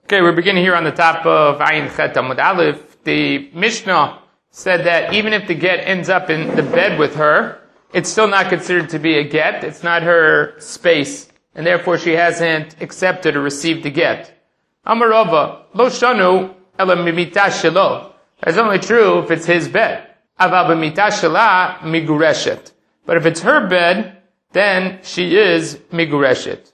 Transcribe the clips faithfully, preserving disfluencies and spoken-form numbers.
Okay, we're beginning here on the top of Ayin Chet Amud Aleph. The Mishnah said that even if the get ends up in the bed with her, it's still not considered to be a get. It's not her space, and therefore she hasn't accepted or received the get. Amar Rava, lo shanu ela mimita shelo. That's only true if it's his bed. Aval b'mita shela migureshet. But if it's her bed, then she is migureshet.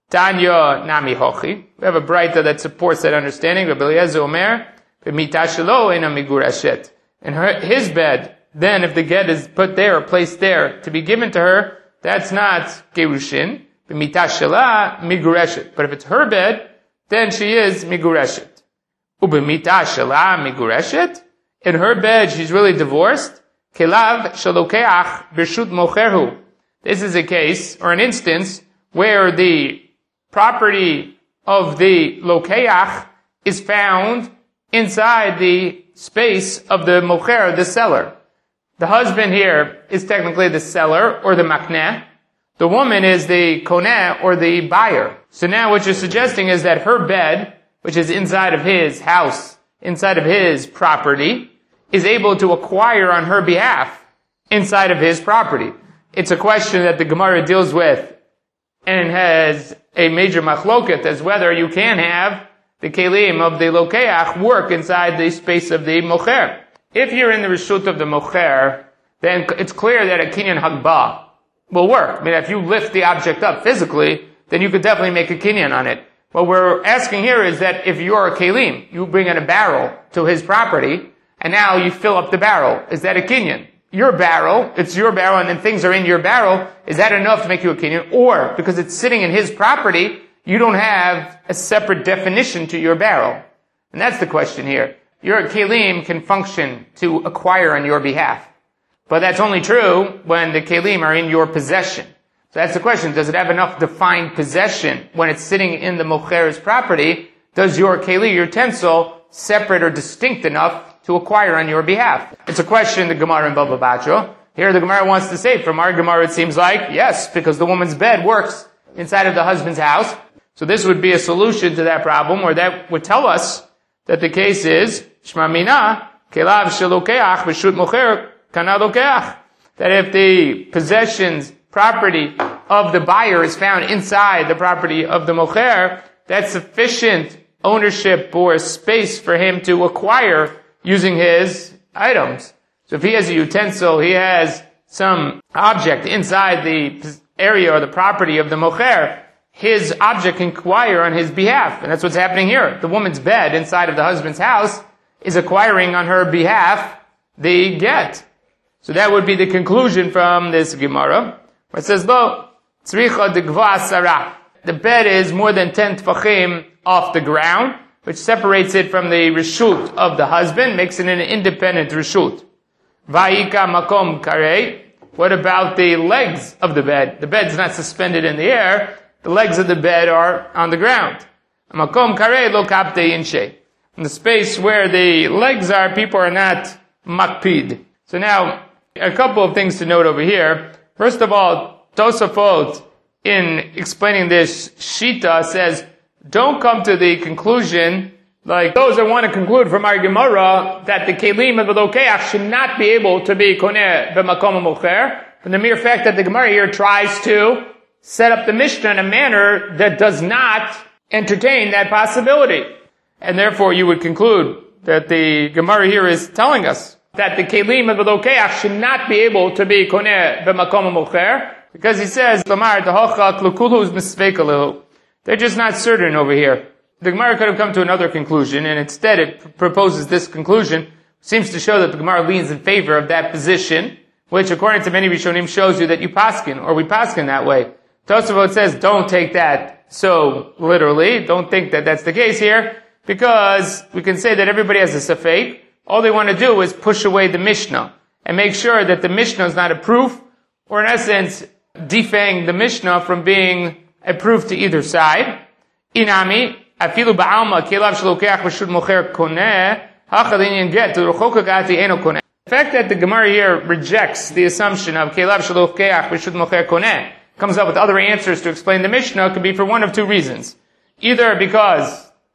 Tanya nami hochi. We have a braita that supports that understanding. Rabbi Eliezer Omer, b'mita shelo ena migureshet. In her, his bed, then if the get is put there or placed there to be given to her, that's not gerushin. B'mita shela migureshet. But if it's her bed, then she is migureshet. Ub'mita shela migureshet. In her bed, she's really divorced. Kelav shalokeach b'shut mocherhu. This is a case or an instance where the property of the lokeach is found inside the space of the mocher, the seller. The husband here is technically the seller or the makneh. The woman is the koneh or the buyer. So now what you're suggesting is that her bed, which is inside of his house, inside of his property, is able to acquire on her behalf inside of his property. It's a question that the Gemara deals with and has a major machloket as whether you can have the kelim of the lokeach work inside the space of the mocher. If you're in the reshut of the mocher, then it's clear that a kinyan hagbah will work. I mean, if you lift the object up physically, then you could definitely make a kinyan on it. What we're asking here is that if you're a kelim, you bring in a barrel to his property, and now you fill up the barrel. Is that a kinyan? Your barrel, it's your barrel, and then things are in your barrel. Is that enough to make you a kinyan? Or, because it's sitting in his property, you don't have a separate definition to your barrel. And that's the question here. Your kelim can function to acquire on your behalf. But that's only true when the kelim are in your possession. So that's the question. Does it have enough defined possession when it's sitting in the mocher's property? Does your keli, your utensil, separate or distinct enough to acquire on your behalf? It's a question the Gemara in Baba Batra. Here the Gemara wants to say, from our Gemara it seems like, yes, because the woman's bed works inside of the husband's house. So this would be a solution to that problem, or that would tell us that the case is, Shma mina, kelav shelokeach b'shut mocher kana lokeach. That if the possessions, property of the buyer is found inside the property of the mocher, that's sufficient ownership or space for him to acquire using his items. So if he has a utensil, he has some object inside the area or the property of the mocher, his object can acquire on his behalf. And that's what's happening here. The woman's bed inside of the husband's house is acquiring on her behalf the get. So that would be the conclusion from this Gemara, where it says, Lo, tzricha degva asara. The bed is more than ten tfachim off the ground, which separates it from the reshut of the husband, makes it an independent reshut. Vayika makom karei. What about the legs of the bed? The bed's not suspended in the air. The legs of the bed are on the ground. Makom karei lo kapte inshe. In the space where the legs are, people are not makpid. So now, a couple of things to note over here. First of all, Tosafot, in explaining this shita, says, don't come to the conclusion, like those that want to conclude from our Gemara, that the kelim of the lokeach should not be able to be koneh b'makom mocher, from the mere fact that the Gemara here tries to set up the Mishnah in a manner that does not entertain that possibility. And therefore you would conclude that the Gemara here is telling us that the kelim of the lokeach should not be able to be koneh b'makom mocher, because he says, Lamar tahocha klukulu misvekalehu. They're just not certain over here. The Gemara could have come to another conclusion, and instead it pr- proposes this conclusion. Seems to show that the Gemara leans in favor of that position, which according to many Rishonim shows you that you paskin, or we paskin that way. Tosafot says, don't take that so literally. Don't think that that's the case here, because we can say that everybody has a safek. All they want to do is push away the Mishnah, and make sure that the Mishnah is not a proof, or in essence, defang the Mishnah from being a proof to either side. Inami, afilu ba'alma, kelav shlokeach b'shut mocher koneh, hachadinyan get, to ruchokagati eno koneh. The fact that the Gemara here rejects the assumption of kelav shlokeach b'shut mocher koneh, comes up with other answers to explain the Mishnah, could be for one of two reasons. Either because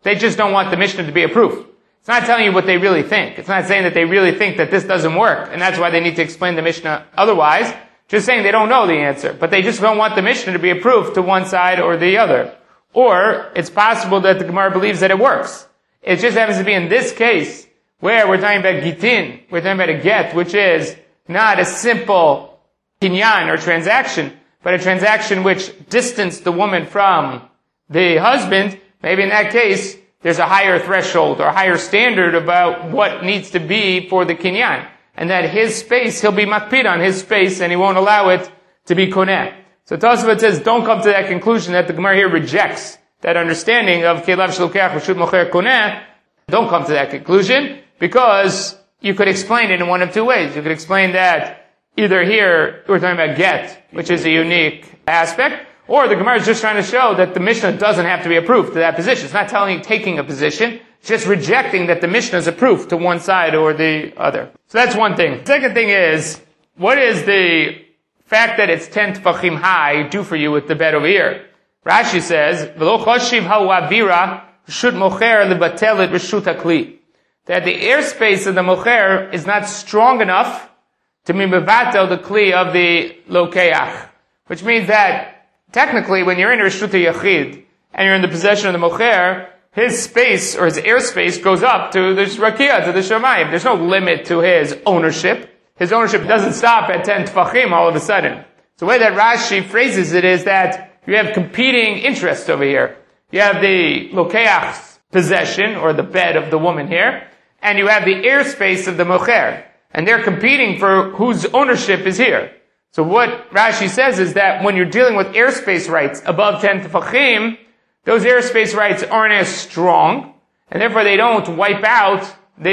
They just don't want the Mishnah to be a proof. It's not telling you what they really think. It's not saying that they really think that this doesn't work, and that's why they need to explain the Mishnah otherwise. Just saying they don't know the answer. But they just don't want the Mishnah to be a proof to one side or the other. Or, it's possible that the Gemara believes that it works. It just happens to be in this case, where we're talking about gitin, we're talking about a get, which is not a simple kinyan or transaction, but a transaction which distanced the woman from the husband. Maybe in that case, there's a higher threshold or a higher standard about what needs to be for the kinyan. And that his space, he'll be makpid on his space and he won't allow it to be koneh. So Tosafot says, don't come to that conclusion that the Gemara here rejects that understanding of kelav shlukeach v'shut mocher koneh. Don't come to that conclusion, because you could explain it in one of two ways. You could explain that either here we're talking about get, which is a unique aspect, or the Gemara is just trying to show that the Mishnah doesn't have to be a proof to that position. It's not telling you taking a position, it's just rejecting that the Mishnah is a proof to one side or the other. So that's one thing. The second thing is, what is the fact that it's ten tefachim high do for you with the bed over here? Rashi says, "V'lo choshiv ha'avira reshut mocher lebatel et reshut hakli." That the airspace of the mocher is not strong enough to be mevatel the kli of the lokeach. Which means that, technically, when you're in reshut yachid, and you're in the possession of the mocher, his space, or his airspace, goes up to the rakia, to the shamayim. There's no limit to his ownership. His ownership doesn't stop at ten tefachim all of a sudden. So the way that Rashi phrases it is that you have competing interests over here. You have the lokeach's possession, or the bed of the woman here, and you have the airspace of the mocher. And they're competing for whose ownership is here. So what Rashi says is that when you're dealing with airspace rights above ten tefachim, those airspace rights aren't as strong, and therefore they don't wipe out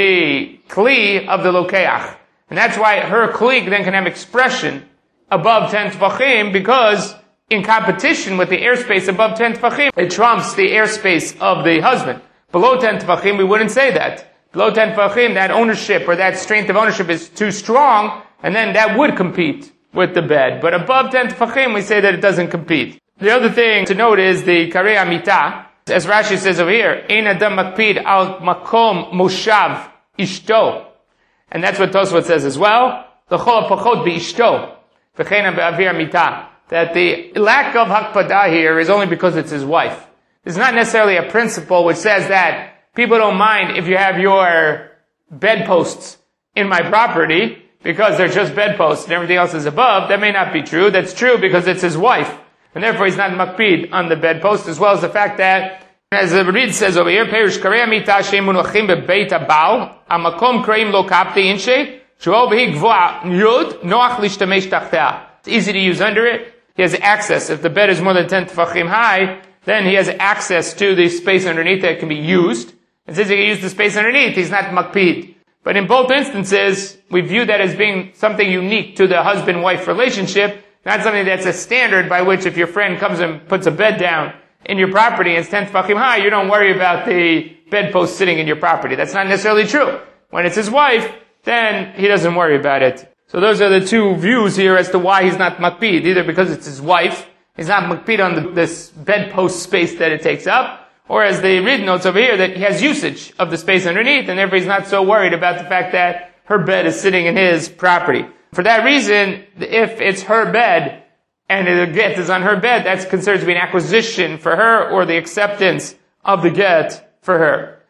the kli of the lokeach. And that's why her kli then can have expression above ten tefachim, because in competition with the airspace above ten tefachim, it trumps the airspace of the husband. Below ten tefachim, we wouldn't say that. Below ten tefachim, that ownership or that strength of ownership is too strong, and then that would compete with the bed. But above ten tefachim, we say that it doesn't compete. The other thing to note is the karei amita, as Rashi says over here, ein adam makpid al makom moshav ishto. And that's what Tosfot says as well. The chol pachot beishto, v'chein be'avir amita. That the lack of hakpadah here is only because it's his wife. It's not necessarily a principle which says that people don't mind if you have your bedposts in my property because they're just bedposts and everything else is above. That may not be true. That's true because it's his wife. And therefore he's not makpid on the bedpost, as well as the fact that, as the Reed says over here, Perish karei amita shemunachim bebeit habal, amakom kreim lo kapti inshe, shuo behi gvoa yud, noach lishtamesh tachtea. It's easy to use under it. He has access. If the bed is more than ten tefachim high, then he has access to the space underneath that can be used. And since he can use the space underneath, he's not makpid. But in both instances, we view that as being something unique to the husband-wife relationship, not something that's a standard by which if your friend comes and puts a bed down in your property and it's ten tefachim high, you don't worry about the bedpost sitting in your property. That's not necessarily true. When it's his wife, then he doesn't worry about it. So those are the two views here as to why he's not makpid. Either because it's his wife, he's not makpid on the, this bedpost space that it takes up, or as the Reed notes over here, that he has usage of the space underneath, and therefore he's not so worried about the fact that her bed is sitting in his property. For that reason, if it's her bed, and the get is on her bed, that's considered to be an acquisition for her, or the acceptance of the get for her.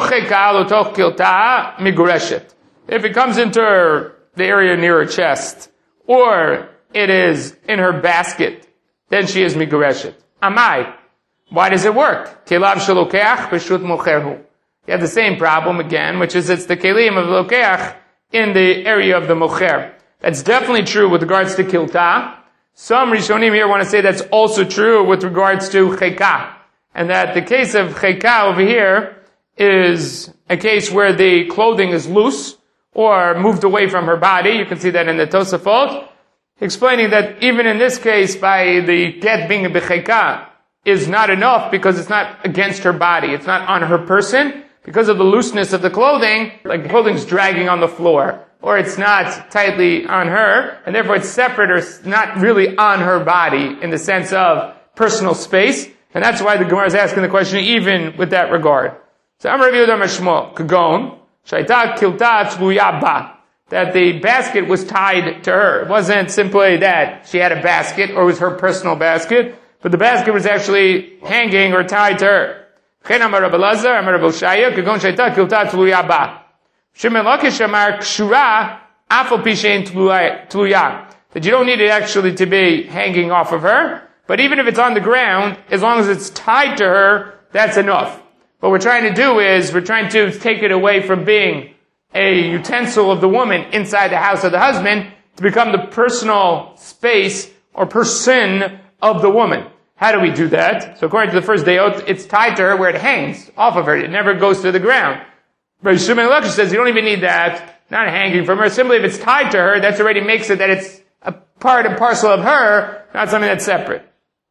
If it comes into her, the area near her chest, or it is in her basket, then she is migureshet. Amai. Why does it work? Kelav shelokeach b'shut mocherhu. You have the same problem again, which is it's the kelim of lokeach in the area of the mocher. That's definitely true with regards to kilta. Some Rishonim here want to say that's also true with regards to cheka. And that the case of cheka over here is a case where the clothing is loose, or moved away from her body. You can see that in the Tosafot, explaining that even in this case, by the get being a becheka, is not enough because it's not against her body. It's not on her person. Because of the looseness of the clothing, like the clothing's dragging on the floor, or it's not tightly on her, and therefore it's separate or not really on her body in the sense of personal space. And that's why the Gemara is asking the question even with that regard. So Amar Rav Yehuda Mashmo, Kagon, Shaita Kilta Tzluya Ba, that the basket was tied to her. It wasn't simply that she had a basket or it was her personal basket, but the basket was actually hanging or tied to her. Chen Amar Rav Elazar, Amar Rav Oshaya, Kagon Shaita Kilta Tzluya Ba. Shimon Lakish Amar Kshura Afal Pishein Tluya, that you don't need it actually to be hanging off of her, but even if it's on the ground, as long as it's tied to her, that's enough. What we're trying to do is, we're trying to take it away from being a utensil of the woman inside the house of the husband to become the personal space or person of the woman. How do we do that? So according to the first dayot, it's tied to her where it hangs off of her. It never goes to the ground. But Shimon Lakish says you don't even need that, not hanging from her. Simply if it's tied to her, that already makes it that it's a part and parcel of her, not something that's separate.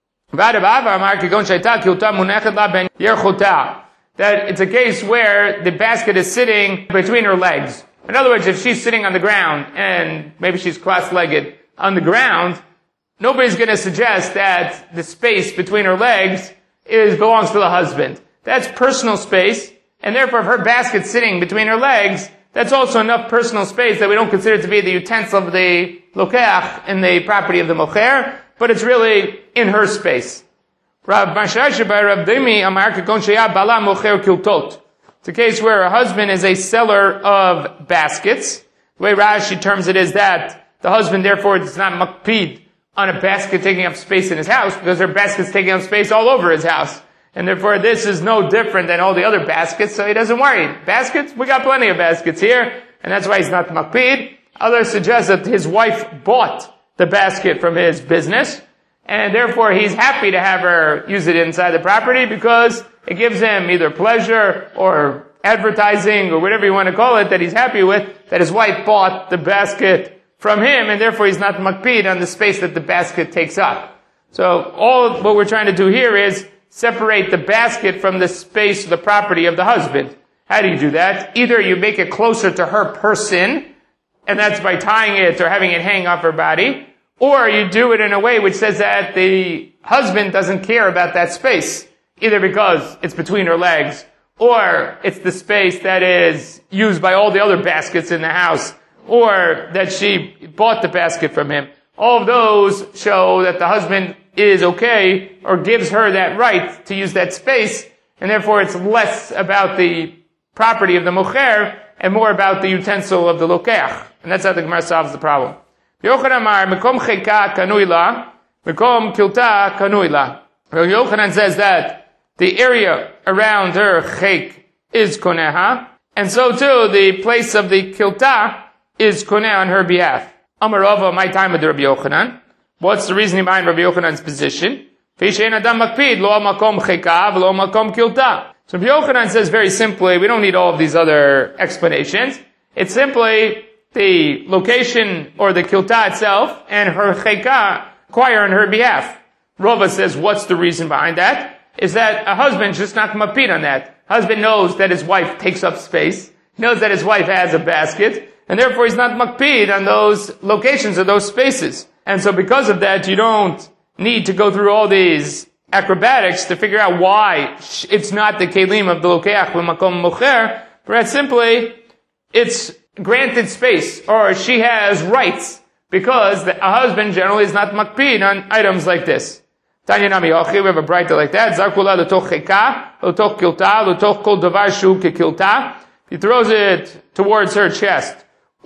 That it's a case where the basket is sitting between her legs. In other words, if she's sitting on the ground and maybe she's cross-legged on the ground, nobody's going to suggest that the space between her legs is belongs to the husband. That's personal space, and therefore if her basket's sitting between her legs, that's also enough personal space that we don't consider it to be the utensil of the lokeach in the property of the mocher, but it's really in her space. Rav Mashasha by Rav Dimi Amar Kakon Sheyah Bala Mocher Kiltot. It's a case where a husband is a seller of baskets. The way Rashi terms it is that the husband therefore is not makpid on a basket taking up space in his house because her basket's taking up space all over his house. And therefore this is no different than all the other baskets, so he doesn't worry. Baskets? We got plenty of baskets here, and that's why he's not makpid. Others suggest that his wife bought the basket from his business, and therefore he's happy to have her use it inside the property because it gives him either pleasure or advertising or whatever you want to call it that he's happy with, that his wife bought the basket from him, and therefore he's not makpid on the space that the basket takes up. So all what we're trying to do here is separate the basket from the space of the property of the husband. How do you do that? Either you make it closer to her person, and that's by tying it or having it hang off her body, or you do it in a way which says that the husband doesn't care about that space, either because it's between her legs, or it's the space that is used by all the other baskets in the house, or that she bought the basket from him. All of those show that the husband is okay, or gives her that right to use that space, and therefore it's less about the property of the mocher, and more about the utensil of the lokeach. And that's how the Gemara solves the problem. Yochanan Amar, Mekom cheka kanui la, Mekom kilta kanui la. Yochanan says that the area around her chek is koneha, and so too the place of the kilta is koneh on her behalf. Amar Rava, my time with Rabbi Yochanan. What's the reasoning behind Rabbi Yochanan's position? Fishein adam makpid, lo makom cheka, lo makom kilta. So Rabbi Yochanan says very simply, we don't need all of these other explanations. It's simply the location or the kilta itself and her cheka acquire on her behalf. Rava says, what's the reason behind that? Is that a husband's just not makpid on that. Husband knows that his wife takes up space. He knows that his wife has a basket, and therefore he's not makpid on those locations or those spaces. And so because of that, you don't need to go through all these acrobatics to figure out why it's not the kelim of the lokeach v'makom mocher, but simply it's granted space, or she has rights, because the, a husband generally is not makpid on items like this. Tanya Nami Yochi, we have a brighter like that. Zarkula l'toch cheka, l'toch kilta, l'toch kol davar shu kekilta. He throws it towards her chest,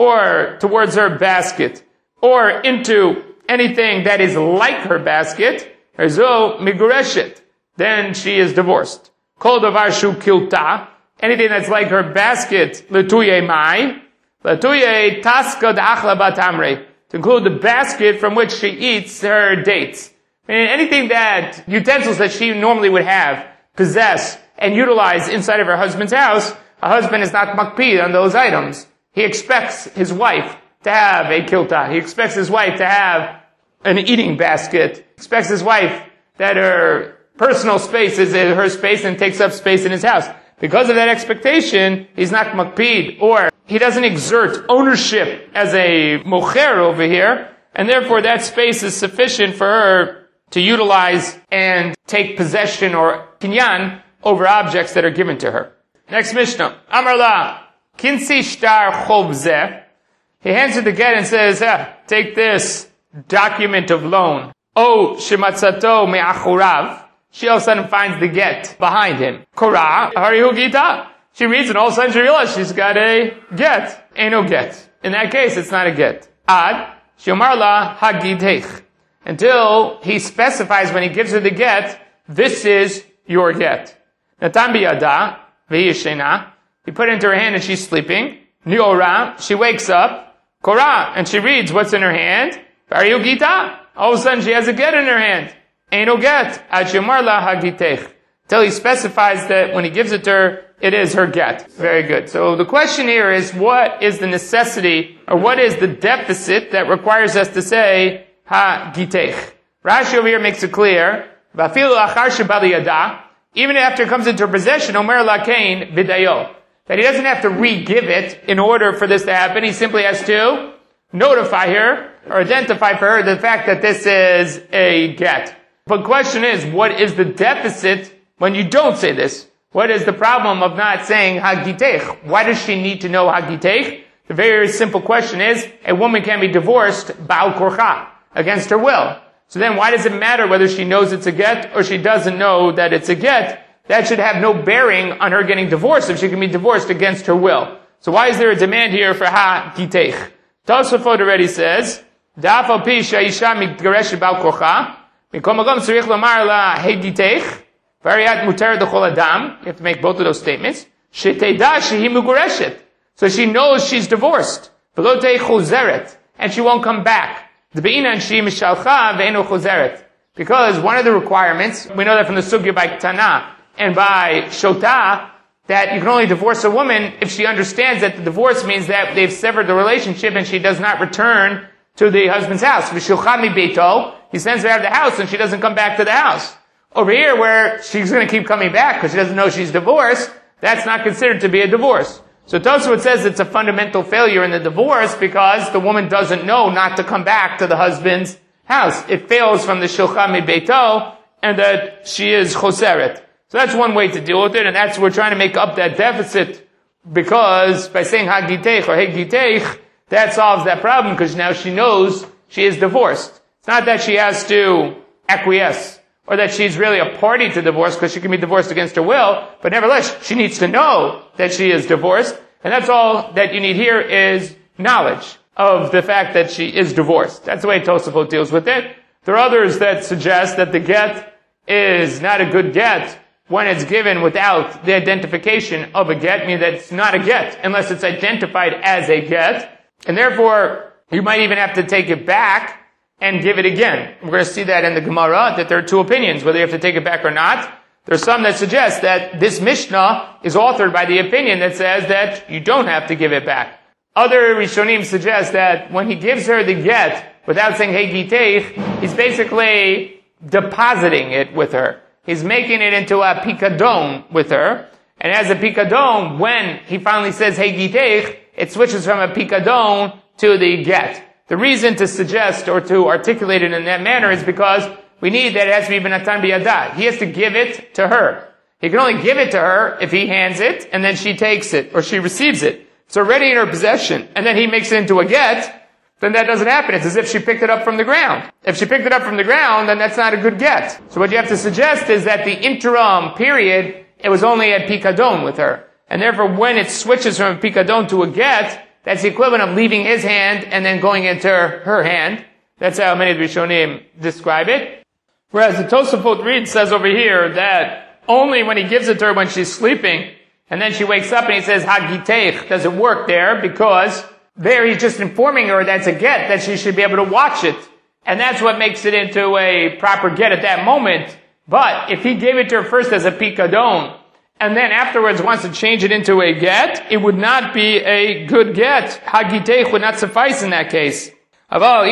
or towards her basket, or into anything that is like her basket, Erzo migureshet, then she is divorced. Kol davar shu kilta, anything that's like her basket, letuye mai, letuye taska da'achla batamre, to include the basket from which she eats her dates. Meaning anything that, utensils that she normally would have, possess, and utilize inside of her husband's house, a husband is not makpid on those items. He expects his wife to have a kilta. He expects his wife to have an eating basket. He expects his wife that her personal space is her space and takes up space in his house. Because of that expectation, he's not makpid, or he doesn't exert ownership as a mocher over here, and therefore that space is sufficient for her to utilize and take possession or kinyan over objects that are given to her. Next Mishnah. Amar la, kinsi shtar chov zeh. He hands her the get and says, ah, take this document of loan. Oh, shematzato me'achurav. She all of a sudden finds the get behind him. Korah, harihu gita. She reads and all of a sudden she realizes she's got a get. Ain't no get. In that case, it's not a get. Ad, shomar la hagidech. Until he specifies when he gives her the get, this is your get. Natan biyada, v'yishena. He put it into her hand and she's sleeping. Niora, she wakes up. Korah, and she reads what's in her hand. Harihu gita. All of a sudden she has a get in her hand. Ain't no get. Ad shomar la hagidech. Till he specifies that when he gives it to her, it is her get. Very good. So the question here is, what is the necessity, or what is the deficit that requires us to say, ha gitech? Rashi over here makes it clear, even after it comes into her possession, omer lakein vidayo, that he doesn't have to re-give it in order for this to happen. He simply has to notify her, or identify for her the fact that this is a get. But the question is, what is the deficit when you don't say this? What is the problem of not saying hagitech? Why does she need to know hagitech? The very simple question is, a woman can be divorced ba'al korcha, against her will. So then why does it matter whether she knows it's a get or she doesn't know that it's a get? That should have no bearing on her getting divorced if she can be divorced against her will. So why is there a demand here for hagitech? Tosafot already says, da'af al pi sha'isha mitgareshet ba'al korcha, mikom magam tzarich lomar la hagitech. Variat mutar d'chol adam. You have to make both of those statements. Sheteda shehi mugureshet. So she knows she's divorced. V'lo tei chozeret. And she won't come back. D'be'inan she mishalcha ve'eno chozeret. Because one of the requirements, we know that from the sugya by Tana and by Shota, that you can only divorce a woman if she understands that the divorce means that they've severed the relationship and she does not return to the husband's house. V'shilcha mi beito. He sends her out of the house and she doesn't come back to the house. Over here, where she's going to keep coming back because she doesn't know she's divorced, that's not considered to be a divorce. So Tosafot says it's a fundamental failure in the divorce because the woman doesn't know not to come back to the husband's house. It fails from the shilcha mi beito, and that she is choseret. So that's one way to deal with it, and that's we're trying to make up that deficit because by saying hagitech or hegitech, that solves that problem because now she knows she is divorced. It's not that she has to acquiesce, or that she's really a party to divorce because she can be divorced against her will, but nevertheless, she needs to know that she is divorced, and that's all that you need here is knowledge of the fact that she is divorced. That's the way Tosafot deals with it. There are others that suggest that the get is not a good get when it's given without the identification of a get, meaning that it's not a get unless it's identified as a get, and therefore, you might even have to take it back and give it again. We're going to see that in the Gemara, that there are two opinions, whether you have to take it back or not. There's some that suggest that this Mishnah is authored by the opinion that says that you don't have to give it back. Other Rishonim suggest that when he gives her the get, without saying, hey giteich, he's basically depositing it with her. He's making it into a pikadon with her. And as a pikadon, when he finally says, hey giteich, it switches from a pikadon to the get. The reason to suggest or to articulate it in that manner is because we need that it has to be b'natan b'yada. He has to give it to her. He can only give it to her if he hands it and then she takes it or she receives it. It's already in her possession and then he makes it into a get, then that doesn't happen. It's as if she picked it up from the ground. If she picked it up from the ground, then that's not a good get. So what you have to suggest is that the interim period, it was only at pikadon with her. And therefore when it switches from a pikadon to a get, that's the equivalent of leaving his hand and then going into her hand. That's how many of the Rishonim describe it. Whereas the Tosafot read says over here that only when he gives it to her when she's sleeping, and then she wakes up and he says, hagiteich, does it work there? Because there he's just informing her that's a get, that she should be able to watch it. And that's what makes it into a proper get at that moment. But if he gave it to her first as a pikadon, and then afterwards wants to change it into a get, it would not be a good get. Hagiteich would not suffice in that case. It's not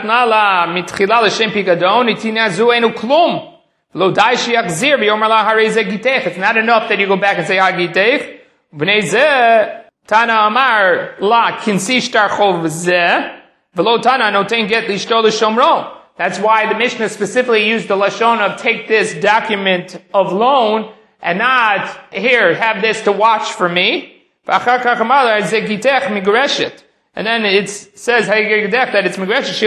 enough that you go back and say hagiteich. Tana Amar la kinsi shtar chov zeh v'lo Tana noten get lishto l'shomro. That's why the Mishnah specifically used the lashon of take this document of loan and not, here, have this to watch for me. And then it says that it's migreshet.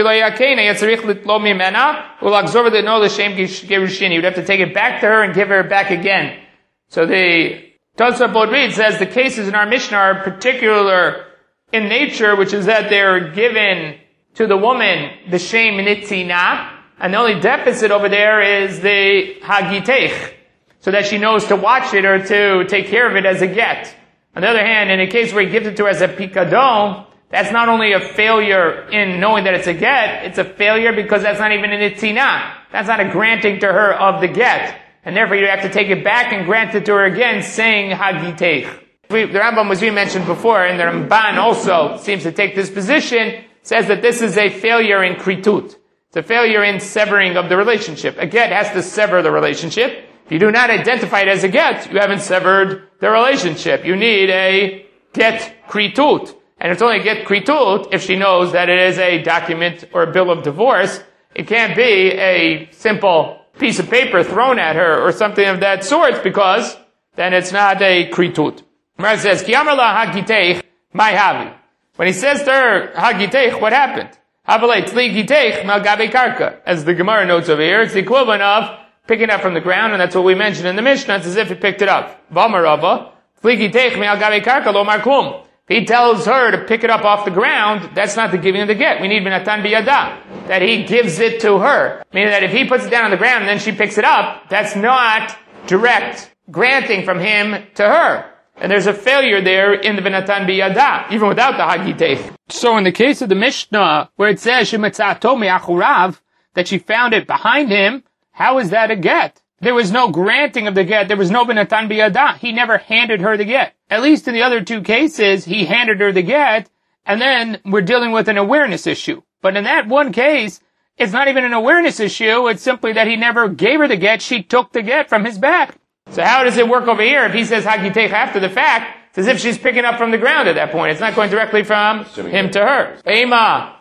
You would have to take it back to her and give her back again. So the Tosafot read says the cases in our Mishnah are particular in nature, which is that they're given to the woman the shem nitzina, and the only deficit over there is the hagitech, so that she knows to watch it or to take care of it as a get. On the other hand, in a case where he gives it to her as a pikadon, that's not only a failure in knowing that it's a get, it's a failure because that's not even a nitzina. That's not a granting to her of the get. And therefore you have to take it back and grant it to her again, saying hagitech. The Rambam was we mentioned before, and the Ramban also seems to take this position, says that this is a failure in kritut. It's a failure in severing of the relationship. A get has to sever the relationship. If you do not identify it as a get, you haven't severed the relationship. You need a get kritut. And it's only a get kritut if she knows that it is a document or a bill of divorce. It can't be a simple piece of paper thrown at her or something of that sort, because then it's not a kritut. Gemara says, Ki amar la hagiteich, mai havi. When he says to her, hagiteich, what happened? Havalei tli giteich mal gabe karka. As the Gemara notes over here, it's the equivalent of picking it up from the ground, and that's what we mentioned in the Mishnah. It's as if he picked it up. V'amarava, tli giteich mal gabe karka lo mar klum. He tells her to pick it up off the ground. That's not the giving of the get. We need v'natan biyada, that he gives it to her. Meaning that if he puts it down on the ground and then she picks it up, that's not direct granting from him to her. And there's a failure there in the v'natan biyada, even without the hagitech. So in the case of the Mishnah, where it says shemetzato me'achurav, that she found it behind him, how is that a get? There was no granting of the get. There was no v'natan biyada. He never handed her the get. At least in the other two cases, he handed her the get, and then we're dealing with an awareness issue. But in that one case, it's not even an awareness issue. It's simply that he never gave her the get. She took the get from his back. So how does it work over here? If he says hagitech after the fact, it's as if she's picking up from the ground at that point. It's not going directly from him to her. Ema,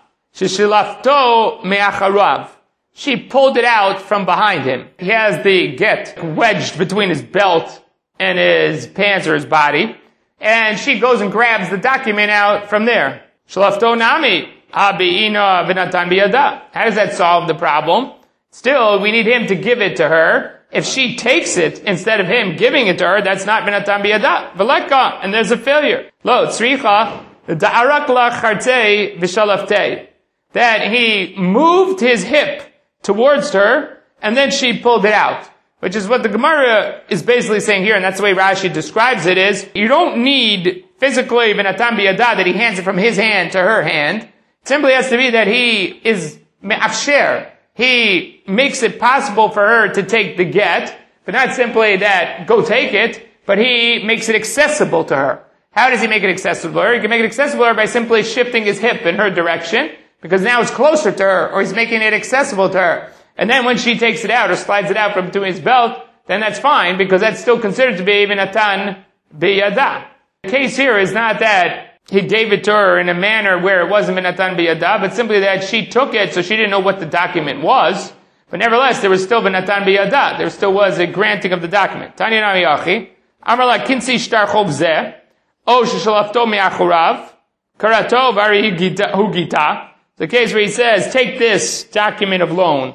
sheshilafto me'acharav. She pulled it out from behind him. He has the get wedged between his belt and his pants or his body, and she goes and grabs the document out from there. Shalafto nami, abi'ina v'natan biyada. How does that solve the problem? Still, we need him to give it to her. If she takes it instead of him giving it to her, that's not v'natan biyada. V'leka, and there's a failure. Lo, tzricha, da'arak la chartei v'shalaftei. That he moved his hip towards her, and then she pulled it out. Which is what the Gemara is basically saying here, and that's the way Rashi describes it, is you don't need physically v'natan biyada, that he hands it from his hand to her hand. It simply has to be that he is me'afsher. He makes it possible for her to take the get, but not simply that, go take it, but he makes it accessible to her. How does he make it accessible to her? He can make it accessible to her by simply shifting his hip in her direction, because now it's closer to her, or he's making it accessible to her. And then when she takes it out or slides it out from between his belt, then that's fine, because that's still considered to be v'natan biyada. The case here is not that he gave it to her in a manner where it wasn't v'natan biyada, but simply that she took it so she didn't know what the document was. But nevertheless, there was still v'natan biyada. There still was a granting of the document. Tanya nami achi, amar la kinsi shtar chov zeh, o sheshalafto me'achurav, karato vari hu gita. The case where he says, take this document of loan,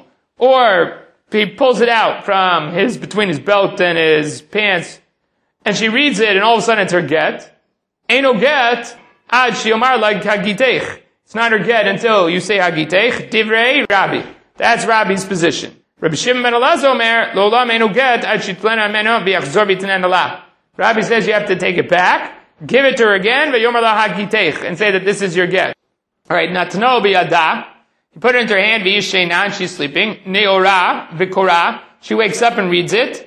or he pulls it out from his, between his belt and his pants, and she reads it, and all of a sudden it's her get. Eino get, ad shiomar like hagiteich. It's not her get until you say hagiteich. Divrei Rabbi. That's Rabbi's position. Rabbi Shimon ben Elazar omer, lo'olam eino get, ad shitlena meno v'yachzor v'tinen ala. Rabbi says you have to take it back, give it to her again, v'yomar la hagiteich, and say that this is your get. Alright, natno biyada. You put it into her hand, v'yishena, and she's sleeping. Neora, v'kora. She wakes up and reads it.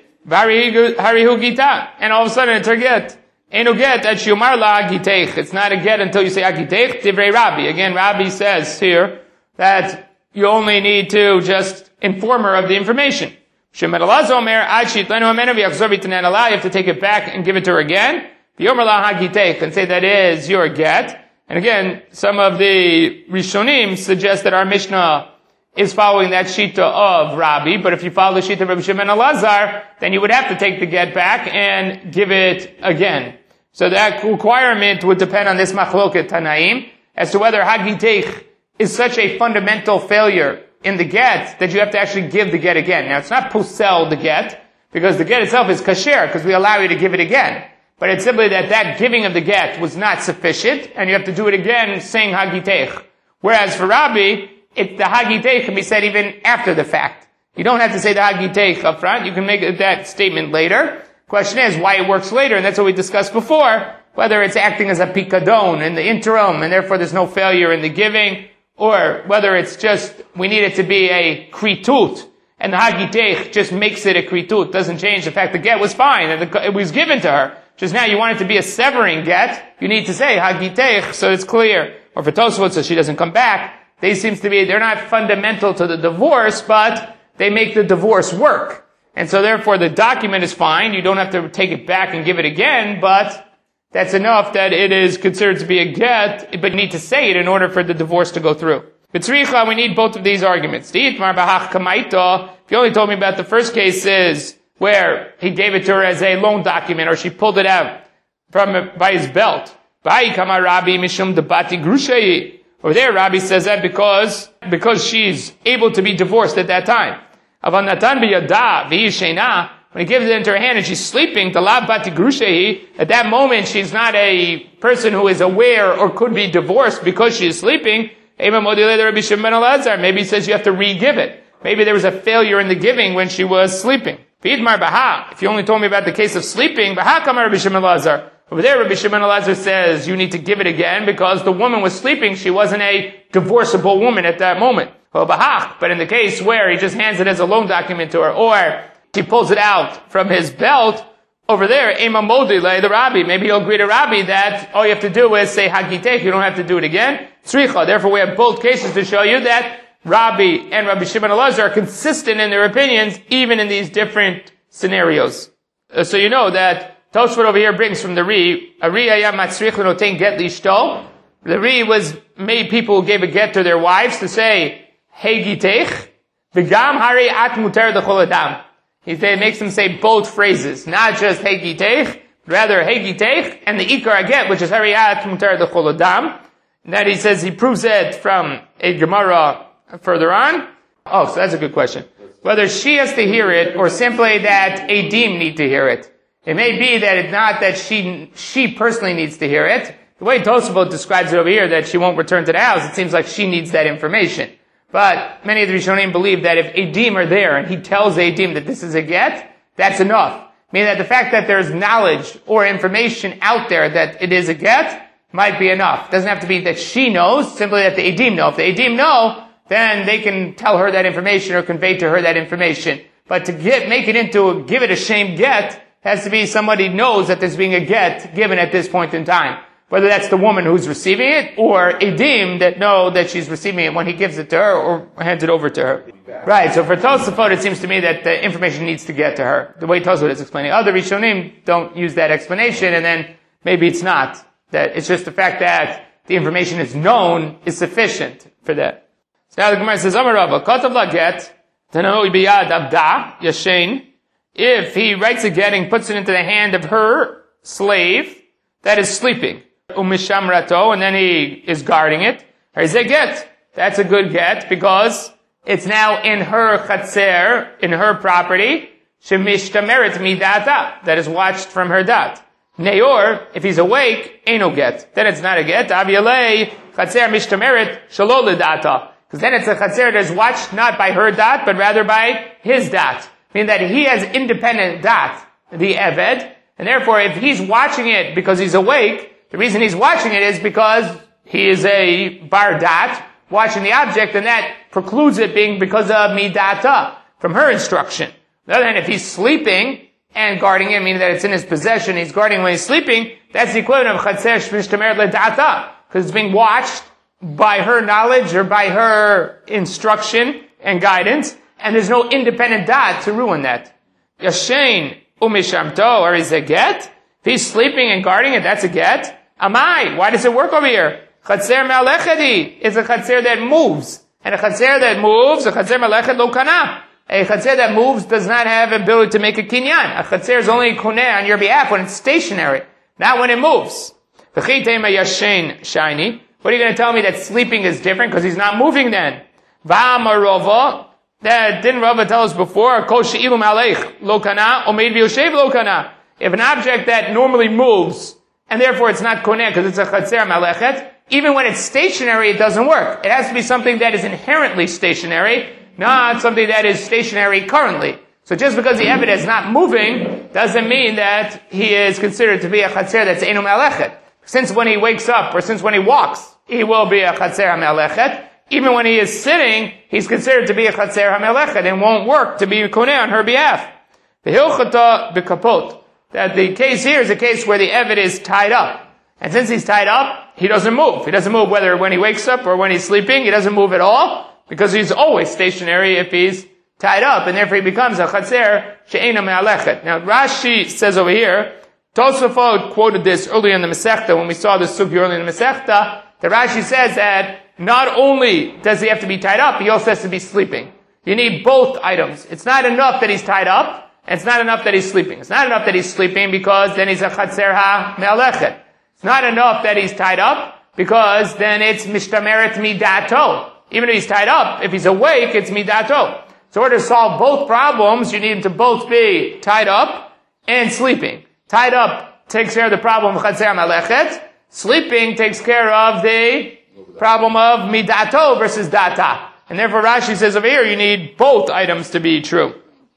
Harihu gita. And all of a sudden it's her get. Eno get, at shiumar la agiteich. It's not a get until you say agiteich. Divrei Rabbi. Again, Rabbi says here that you only need to just inform her of the information. You have to take it back and give it to her again. And say that is your get. And again, some of the Rishonim suggest that our Mishnah is following that shita of Rabbi, but if you follow the shita of Rabbi Shimon Elazar, then you would have to take the get back and give it again. So that requirement would depend on this machloket Tanaim as to whether hagitech is such a fundamental failure in the get that you have to actually give the get again. Now, it's not posel the get, because the get itself is kasher, because we allow you to give it again. But it's simply that that giving of the get was not sufficient, and you have to do it again saying hagitech. Whereas for Rabbi, it, the hagitech can be said even after the fact. You don't have to say the hagitech up front. You can make that statement later. Question is why it works later, and that's what we discussed before, whether it's acting as a pikadon in the interim, and therefore there's no failure in the giving, or whether it's just, we need it to be a kritut, and the hagitech just makes it a kritut, doesn't change the fact the get was fine, and the, it was given to her. Just now you want it to be a severing get, you need to say hagitech, so it's clear. Or for Tosfot, so she doesn't come back, they seems to be, they're not fundamental to the divorce, but they make the divorce work. And so therefore the document is fine, you don't have to take it back and give it again, but that's enough that it is considered to be a get, but you need to say it in order for the divorce to go through. B'tzricha, we need both of these arguments. If you only told me about the first cases where he gave it to her as a loan document, or she pulled it out from by his belt. Over there, Rabbi says that because, because she's able to be divorced at that time. When he gives it into her hand and she's sleeping, at that moment she's not a person who is aware or could be divorced because she is sleeping. Maybe he says you have to re-give it. Maybe there was a failure in the giving when she was sleeping. If you only told me about the case of sleeping, over there Rabbi Shimon Elazar says you need to give it again because the woman was sleeping, she wasn't a divorceable woman at that moment. But in the case where he just hands it as a loan document to her, or he pulls it out from his belt, over there, Ema Modile, the Rabbi, maybe he'll agree to Rabbi that all you have to do is say hagitech, you don't have to do it again. Tzricha, therefore we have both cases to show you that Rabbi and Rabbi Shimon Elazar are consistent in their opinions, even in these different scenarios. Uh, so you know that Tosfot over here brings from the Ri, a Ri ayam matzrich l'noten get lishto. The Ri was made people who gave a get to their wives to say, hegitech, v'gam hari at muter d'chol adam. He makes them say both phrases, not just hegitech, rather hegitech, and the ikar get, which is hari at muter d'chol adam. And that he says, he proves it from a Gemara further on. Oh, so that's a good question. Whether she has to hear it, or simply that Adim need to hear it. It may be that it's not that she, she personally needs to hear it. The way Tosfot describes it over here, that she won't return to the house, it seems like she needs that information. But many of the Rishonim believe that if Adim are there, and he tells Adim that this is a get, that's enough. Meaning that the fact that there's knowledge or information out there that it is a get, might be enough. It doesn't have to be that she knows, simply that the Adim know. If the Adim know, then they can tell her that information or convey to her that information. But to get, make it into, give it a shame get, has to be somebody knows that there's being a get given at this point in time. Whether that's the woman who's receiving it, or Adim that know that she's receiving it when he gives it to her, or hands it over to her. Right, so for Tosafot, it seems to me that the information needs to get to her. The way Tosafot is explaining. Other Rishonim don't use that explanation, and then maybe it's not. That it's just the fact that the information is known is sufficient for that. So now the Gemara says, Amar Rava, Katav la get, Tanoi biyad abda, yashen, if he writes a get and puts it into the hand of her slave that is sleeping, umishamrato, and then he is guarding it, here's a get. That's a good get because it's now in her chatzer, in her property, shemishtameret midata, that is watched from her dat. Neor, if he's awake, ain't no get. Then it's not a get. Aviyalei, chatzer mishtameret, shalol lidata. Because then it's a chatzer that is watched not by her dat, but rather by his dat. Meaning that he has independent dat, the Eved, and therefore if he's watching it because he's awake, the reason he's watching it is because he is a bar dat, watching the object, and that precludes it being because of midata, from her instruction. On the other hand, if he's sleeping, and guarding it, meaning that it's in his possession, he's guarding when he's sleeping, that's the equivalent of chatzer shmishtameret ledata, because it's being watched by her knowledge or by her instruction and guidance, and there's no independent dat to ruin that. Yashen umishamto, or is a get? If he's sleeping and guarding it, that's a get. Amai, why does it work over here? Chatzer me'alechadi is a chatzer that moves, And a chatzer that moves, a chatzer melechet lo kana. A chatzer that moves does not have ability to make a kinyan. A chatzer is only koneh on your behalf when it's stationary, not when it moves. V'chitema yashen shiny. What are you going to tell me that sleeping is different because he's not moving then? V'amarova. That didn't Rava tell us before? Kol she'ilu malech lo kana, omeid v'yoshev lo kana. If an object that normally moves, and therefore it's not koneh because it's a chatzer malechet, even when it's stationary, it doesn't work. It has to be something that is inherently stationary, not something that is stationary currently. So just because the Eved is not moving, doesn't mean that he is considered to be a chatzer that's einu malechet. Since when he wakes up, or since when he walks, he will be a chatzer ha-melechet. Even when he is sitting, he's considered to be a chatzer ha-melechet and won't work to be koneh on her behalf. The hilchata b'kapot. That the case here is a case where the Eved is tied up. And since he's tied up, he doesn't move. He doesn't move whether when he wakes up or when he's sleeping. He doesn't move at all, because he's always stationary if he's tied up, and therefore he becomes a chatzer she'ena me'alechet. Now Rashi says over here, Tosafot quoted this earlier in the Masechta, when we saw this sugya earlier in the Masechta, the Rashi says that not only does he have to be tied up, he also has to be sleeping. You need both items. It's not enough that he's tied up, and it's not enough that he's sleeping. It's not enough that he's sleeping because then he's a chatzer ha-me'alechet. It's not enough that he's tied up because then it's mishtameret midato. Even if he's tied up, if he's awake, it's midato. So in order to solve both problems, you need him to both be tied up and sleeping. Tied up takes care of the problem of chatzer malechet. Sleeping takes care of the problem of midato versus data. And therefore Rashi says over here, you need both items to be true.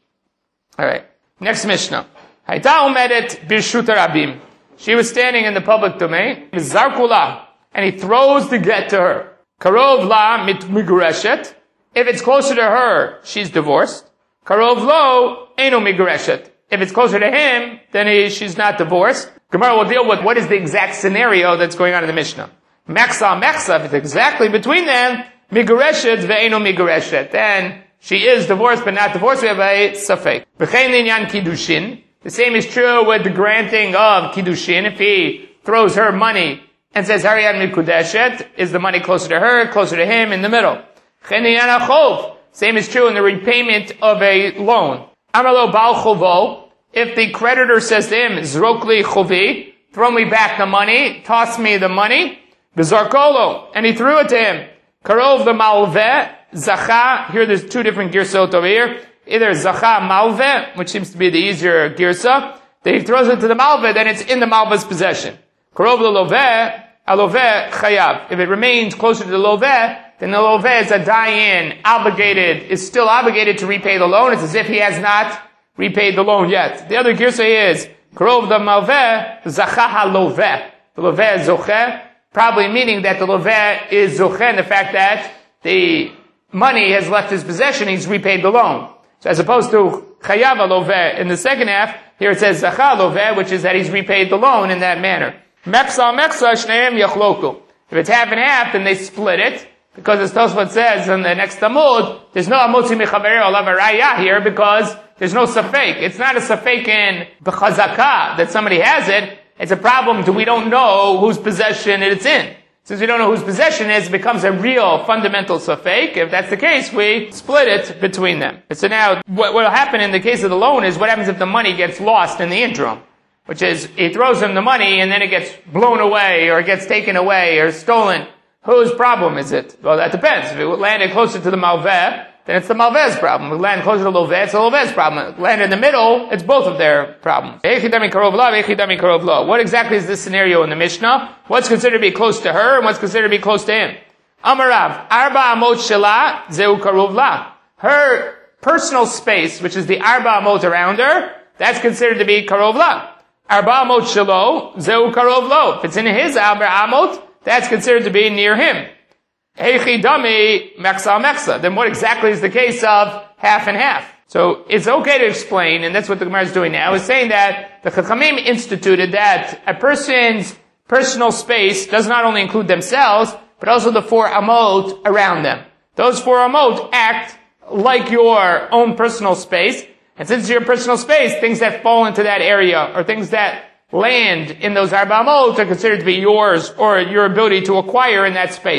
Alright. Next Mishnah. Hayta umedet birshut rabim. She was standing in the public domain. Zarkula. And he throws the get to her. Karov la mit migureshet. If it's closer to her, she's divorced. Karov lo eno migureshet. If it's closer to him, then he, she's not divorced. Gemara will deal with what is the exact scenario that's going on in the Mishnah. Mechsa, mechsa, if it's exactly between them, migureshet ve'eno migureshet. Then she is divorced but not divorced. We have a safek. V'chein linyan kiddushin. The same is true with the granting of kiddushin. If he throws her money and says, Hariyan mikudeshet, is the money closer to her, closer to him, in the middle? Chen linyan achov. Same is true in the repayment of a loan. Amalo bal chovo. If the creditor says to him, Zrokli chovi, throw me back the money, toss me the money, Bizarkolo, and he threw it to him. Karov the malveh, zacha, here there's two different girsot over here. Either zacha malveh, which seems to be the easier girsa, that he throws it to the malveh, then it's in the malveh's possession. Karov the loveh, aloveh chayav. If it remains closer to the loveh, then the loveh is a dayan, obligated, is still obligated to repay the loan. It's as if he has not repaid the loan yet. The other girsa is, Karov the malveh, zacha ha-loveh. The loveh is zocheh, probably meaning that the loveh is zocheh in the fact that the money has left his possession, he's repaid the loan. So as opposed to chayav loveh in the second half, here it says zacha loveh, which is that he's repaid the loan in that manner. Meksa meksa shneim yachloku. If it's half and half, then they split it, because as Tosfot says in the next Talmud, there's no amotzi mechaverei olav arayah here, because there's no safek. It's not a safek in b'chazaka that somebody has it. It's a problem that we don't know whose possession it's in. Since we don't know whose possession it is, it becomes a real fundamental safek. If that's the case, we split it between them. So now, what will happen in the case of the loan is, what happens if the money gets lost in the interim? Which is, he throws him the money and then it gets blown away, or it gets taken away, or stolen. Whose problem is it? Well, that depends. If it landed closer to the malveh, then it's the malveh's problem. If it landed closer to the loveh, it's the loveh's problem. If it landed in the middle, it's both of their problems. What exactly is this scenario in the Mishnah? What's considered to be close to her, and what's considered to be close to him? Amarav, arba amot shela, zeu karov la. Her personal space, which is the arba amot around her, that's considered to be karov la. Arba amot shelo, zeu karov lo. If it's in his arba amot, that's considered to be near him. Heichi dami meksa meksa. Then what exactly is the case of half and half? So it's okay to explain, and that's what the Gemara is doing now, is saying that the Chachamim instituted that a person's personal space does not only include themselves, but also the four amot around them. Those four amot act like your own personal space, and since it's your personal space, things that fall into that area, or things that land in those arba amot, are considered to be yours, or your ability to acquire in that space.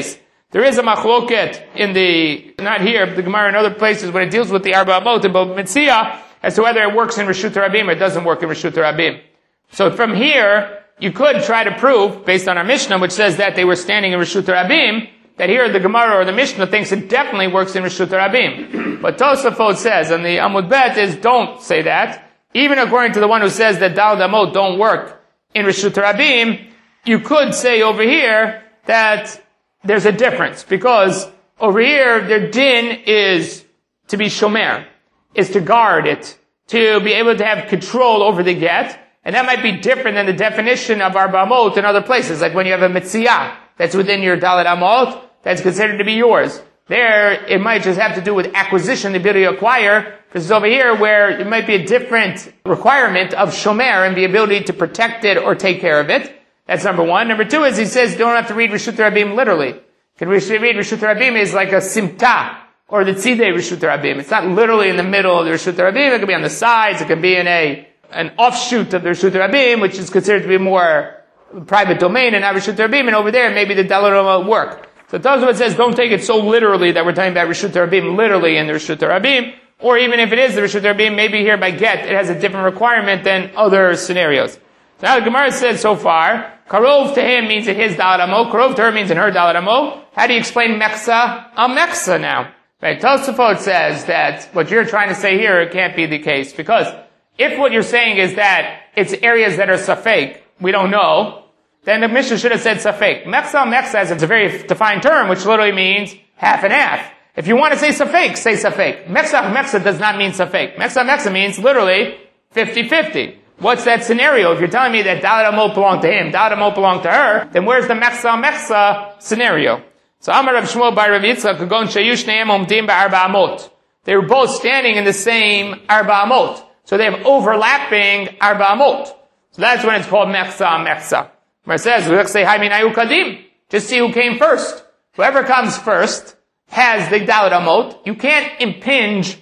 There is a machloket in the, not here, but the Gemara in other places when it deals with the Arba Amot and Bava Metzia as to whether it works in Reshut Rabim or it doesn't work in Reshut Rabim. So from here, you could try to prove, based on our Mishnah, which says that they were standing in Reshut Rabim, that here the Gemara or the Mishnah thinks it definitely works in Reshut Rabim. But Tosafot says, and the Amud Bet is, don't say that. Even according to the one who says that Daled Amot don't work in Reshut Rabim, you could say over here that there's a difference, because over here, their din is to be shomer, is to guard it, to be able to have control over the get, and that might be different than the definition of Arba Amot in other places, like when you have a Metzia that's within your Dalet Amot, that's considered to be yours. There, it might just have to do with acquisition, the ability to acquire, because over here where it might be a different requirement of shomer and the ability to protect it or take care of it. That's number one. Number two is he says you don't have to read Reshut Rabim literally. Can we read Reshut Rabim is like a simta, or the tzidei Reshut Rabim. It's not literally in the middle of the Reshut Rabim. It could be on the sides. It could be in a an offshoot of the Reshut Rabim, which is considered to be more private domain and not Reshut Rabim. And over there, maybe the Dalet Amot work. So Tosafot says don't take it so literally that we're talking about Reshut Rabim literally in the Reshut Rabim. Or even if it is the Reshut Rabim, maybe here by get it has a different requirement than other scenarios. So now the Gemara said so far, Karov to him means in his Dalet Amot, Karov to her means in her Dalet Amot. How do you explain Meksa a Meksa now? Right, Tosafot says that what you're trying to say here can't be the case, because if what you're saying is that it's areas that are safek, we don't know, then the Mishnah should have said safek. Meksa Meksa is a very defined term, which literally means half and half. If you want to say safek, say safek. Meksa Meksa does not mean safek. Meksa Meksa means literally fifty-fifty. What's that scenario? If you're telling me that Dalet Amot belonged to him, Dalet Amot belonged to her, then where's the Meksa Meksa scenario? So Amar Rav Shmuel bar Rav Yitzchak Kagon Shayu Shneim Omdim Ba'arba Amot. They were both standing in the same Arba Amot. So they have overlapping Arba Amot. So that's when it's called Meksa Meksa. Where it says, say, Haminayu Kadim. Just see who came first. Whoever comes first has the Dalet Amot. You can't impinge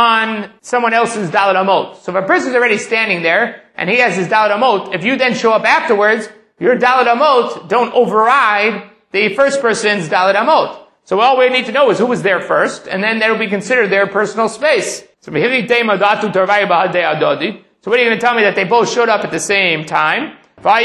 on someone else's Dalet Amot. So if a person's already standing there, and he has his Dalet Amot, if you then show up afterwards, your Dalet Amot don't override the first person's Dalet Amot. So all we need to know is who was there first, and then that will be considered their personal space. So what are you going to tell me that they both showed up at the same time?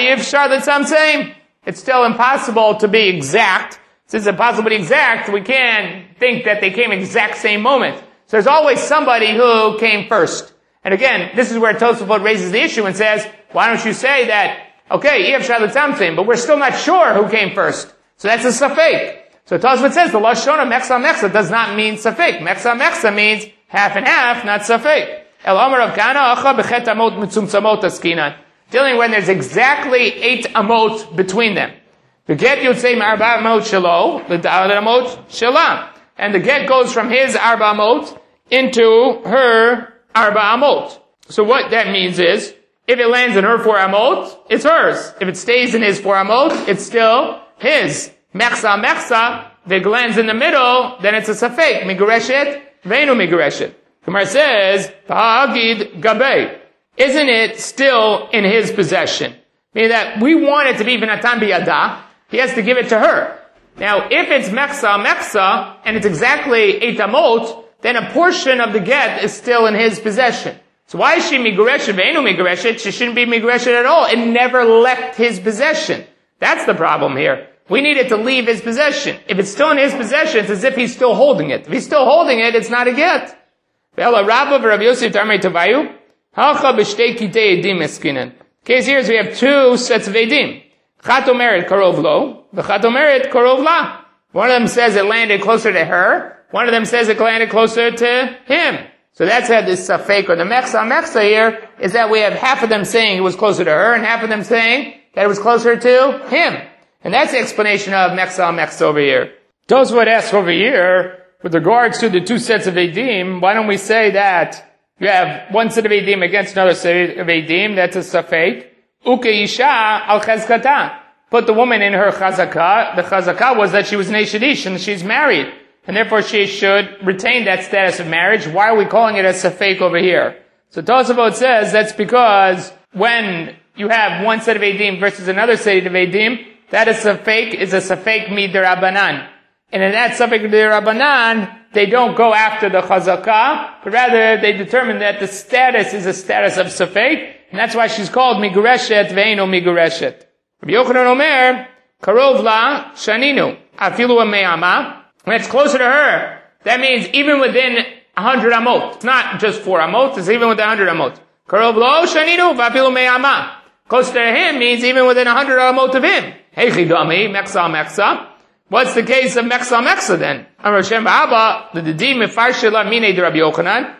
It's still impossible to be exact. Since it's impossible to be exact, we can't think that they came exact same moment. So there's always somebody who came first. And again, this is where Tosafot raises the issue and says, why don't you say that, okay, but we're still not sure who came first. So that's a safek. So Tosafot says the Lashon of Meksa Meksa does not mean safek. Meksa Meksa means half and half, not safek. El Omer of Kana Acha Bechet Amot Mitzumtzamot Askinan. Dealing when there's exactly eight amot between them. The get Yotzei Ma'arba Amot Shelo, the Dalet Amot Shelah. And the get goes from his Arba Amot into her Arba Amot. So what that means is, if it lands in her four Amot, it's hers. If it stays in his four Amot, it's still his. Meksa Meksa, if it lands in the middle, then it's a safek. Migureshet, Veinu Migureshet. Gemara says, Ta'agid Gabei. Isn't it still in his possession? Meaning that we want it to be V'natan B'yada, he has to give it to her. Now, if it's Meksa Meksa, and it's exactly eight Amot, then a portion of the get is still in his possession. So why is she Migureshet, Veinu Migureshet? She shouldn't be Migureshet at all. It never left his possession. That's the problem here. We need it to leave his possession. If it's still in his possession, it's as if he's still holding it. If he's still holding it, it's not a get. Case here is we have two sets of edim. Chat omeret karov lo, v'chat omeret karov la. One of them says it landed closer to her. One of them says it landed closer to him. So that's how this safek or the meksa meksa here is that we have half of them saying it was closer to her and half of them saying that it was closer to him. And that's the explanation of meksa meksa over here. Tosafot asks over here, with regards to the two sets of edim, why don't we say that you have one set of edim against another set of edim, that's a safek. Uke isha al chazkata. Put the woman in her chazakah. The chazakah was that she was neshadish and she's married. And therefore she should retain that status of marriage. Why are we calling it a safek over here? So Tosafot says that's because when you have one set of edim versus another set of edim, that is safek is a safek midirabanan. And in that Safek D'Rabbanan, they don't go after the Chazakah, but rather they determine that the status is a status of Safek, and that's why she's called Migureshet Ve'eno Migureshet. Rabbi Yochanan Omer, Karov La Shaninu, Afilu Me'ama, when it's closer to her, that means even within a hundred amot. It's not just four amot, it's even within a hundred amot. Karov Lo Shaninu, Afilu Me'ama. Closer to him means even within a hundred amot of him. Heichidami, Meksa Meksa. What's the case of Meksa Meksa then? Amar Shem Ba'aba, the Didim Mefarshela Mine de Rabbi Yochanan.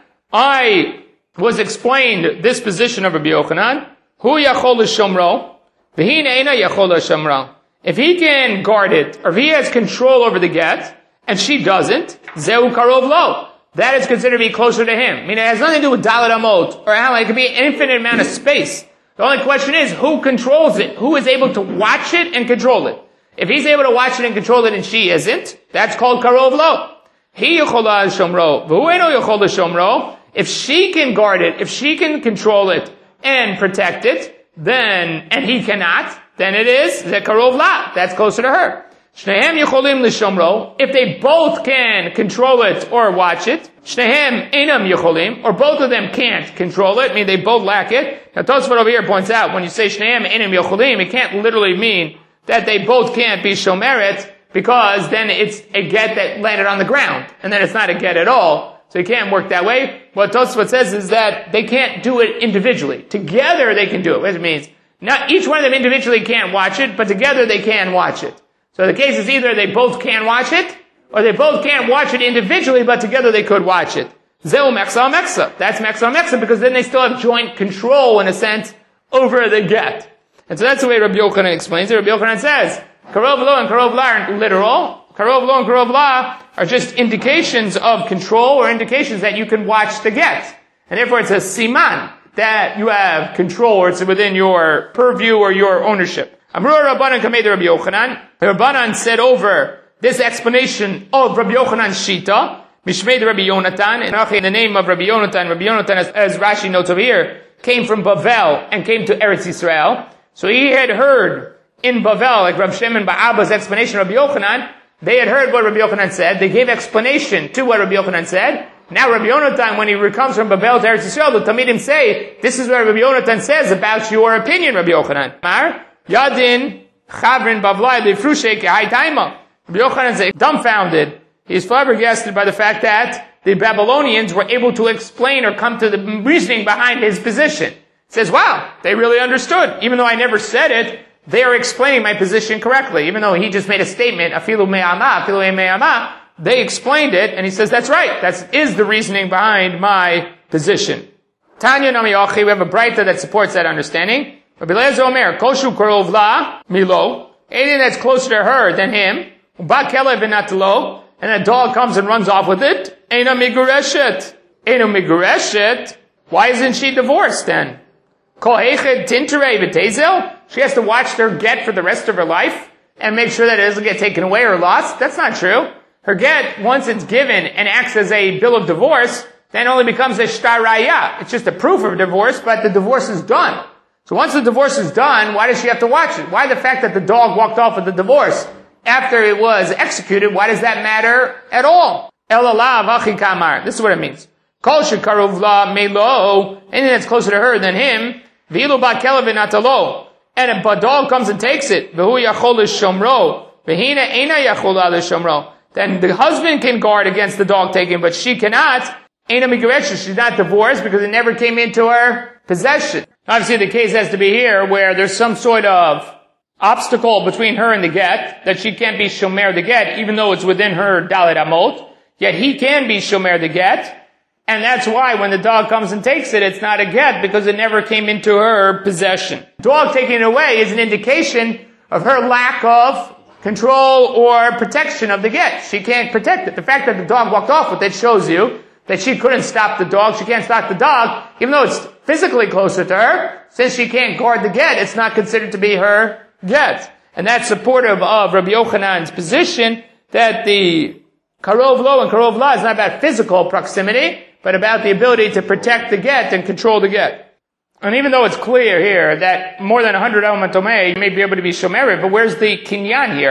I was explained this position of Rabbi Yochanan. Hu Yachol Shomro, V'hin Eina Yachol Shomro. If he can guard it, or if he has control over the get, and she doesn't, Zehu Karov Lo. That is considered to be closer to him. I mean, it has nothing to do with Dalet Amot, or how it could be an infinite amount of space. The only question is, who controls it? Who is able to watch it and control it? If he's able to watch it and control it and she isn't, that's called Karov Lo. He Yechola Shomro, V'hueno Yechola Shomro. If she can guard it, if she can control it and protect it, then, and he cannot, then it is the Karov La. That's closer to her. Shnehem Yecholim L'Shomro. If they both can control it or watch it, Shnehem Einam Yecholim, or both of them can't control it, I mean they both lack it. Now Tosfot over here points out, when you say Shnehem Einam Yecholim, it can't literally mean that they both can't be Shomeret, because then it's a get that landed on the ground, and then it's not a get at all. So it can't work that way. What Tosfot says is that they can't do it individually. Together they can do it, which means not each one of them individually can't watch it, but together they can watch it. So the case is either they both can watch it, or they both can't watch it individually, but together they could watch it. Zeu Meksa Meksa. That's Meksa Meksa, because then they still have joint control, in a sense, over the get. And so that's the way Rabbi Yochanan explains it. Rabbi Yochanan says, Karov Lo and Karov La aren't literal. Karov Lo and Karov La are just indications of control, or indications that you can watch the get. And therefore it's a siman, that you have control, or it's within your purview or your ownership. Amru Rabbanan Kamei Rabbi Yochanan. The Rabbanan said over this explanation of Rabbi Yochanan's Shita, Mishmei Rabbi Yonatan, and in the name of Rabbi Yonatan, Rabbi Yonatan, as, as Rashi notes over here, came from Bavel and came to Eretz Yisrael. So he had heard in Bavel, like Rav Shimon Ba'aba's explanation of Rabbi Yochanan, they had heard what Rabbi Yochanan said, they gave explanation to what Rabbi Yochanan said. Now Rabbi Yonatan, when he comes from Bavel to Eretz Yisrael, the Talmidim say, this is what Rabbi Yonatan says about your opinion, Rabbi Yochanan. Mar, Yadin, Chavrin, Bavlai, Lifrushe, Kehai Taima. Rabbi Yochanan is dumbfounded. He is flabbergasted by the fact that the Babylonians were able to explain or come to the reasoning behind his position. He says, wow, they really understood. Even though I never said it, they are explaining my position correctly. Even though he just made a statement, afilu me'ama, afilu me'ama, they explained it, and he says, that's right. That is the reasoning behind my position. Tanya Nami Yochi, we have a Braita that supports that understanding. Rabbi Eliezer Omer, Koshu Karov La, Milo, anything that's closer to her than him, Ba Kelev V'Natalo, and a dog comes and runs off with it, Eina Migureshet. Eina Migureshet? Why isn't she divorced then? Kol Heched Tinterei V'Tezel? She has to watch her get for the rest of her life and make sure that it doesn't get taken away or lost? That's not true. Her get, once it's given and acts as a bill of divorce, then only becomes a shtar raya. It's just a proof of divorce, but the divorce is done. So once the divorce is done, why does she have to watch it? Why the fact that the dog walked off with the divorce after it was executed, why does that matter at all? Elalav achi kamar. This is what it means. Kol shekaruv la melo, anything that's closer to her than him, v'ilu ba kelev v'natalo, and a dog comes and takes it, v'hu yachol l'shomro, v'hina eina yachol l'shomro, then the husband can guard against the dog taking, but she cannot. Eina migureshet, she's not divorced because it never came into her possession. Obviously the case has to be here where there's some sort of obstacle between her and the get, that she can't be shomer the get, even though it's within her dalet amot, yet he can be shomer the get, and that's why when the dog comes and takes it, it's not a get, because it never came into her possession. Dog taking it away is an indication of her lack of control or protection of the get. She can't protect it. The fact that the dog walked off with it shows you that she couldn't stop the dog. She can't stop the dog, even though it's physically closer to her. Since she can't guard the get, it's not considered to be her get. And that's supportive of Rabbi Yochanan's position that the Karov Lo and Karov La is not about physical proximity, but about the ability to protect the get and control the get. And even though it's clear here that more than one hundred elemental may may be able to be shomered, but where's the kinyan here?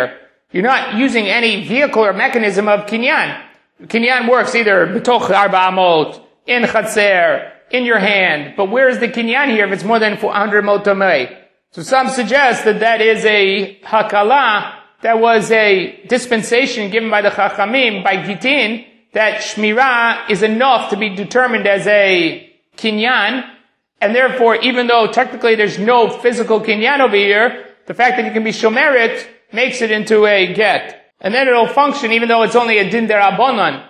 You're not using any vehicle or mechanism of kinyan. Kinyan works either b'toch arba amot, in chatzer, in your hand. But where is the kinyan here if it's more than four hundred amot tamei? So some suggest that that is a hakala, that was a dispensation given by the Chachamim, by Gitin, that Shmirah is enough to be determined as a kinyan, and therefore, even though technically there's no physical kinyan over here, the fact that you can be shomeret makes it into a get. And then it'll function, even though it's only a din derabanan,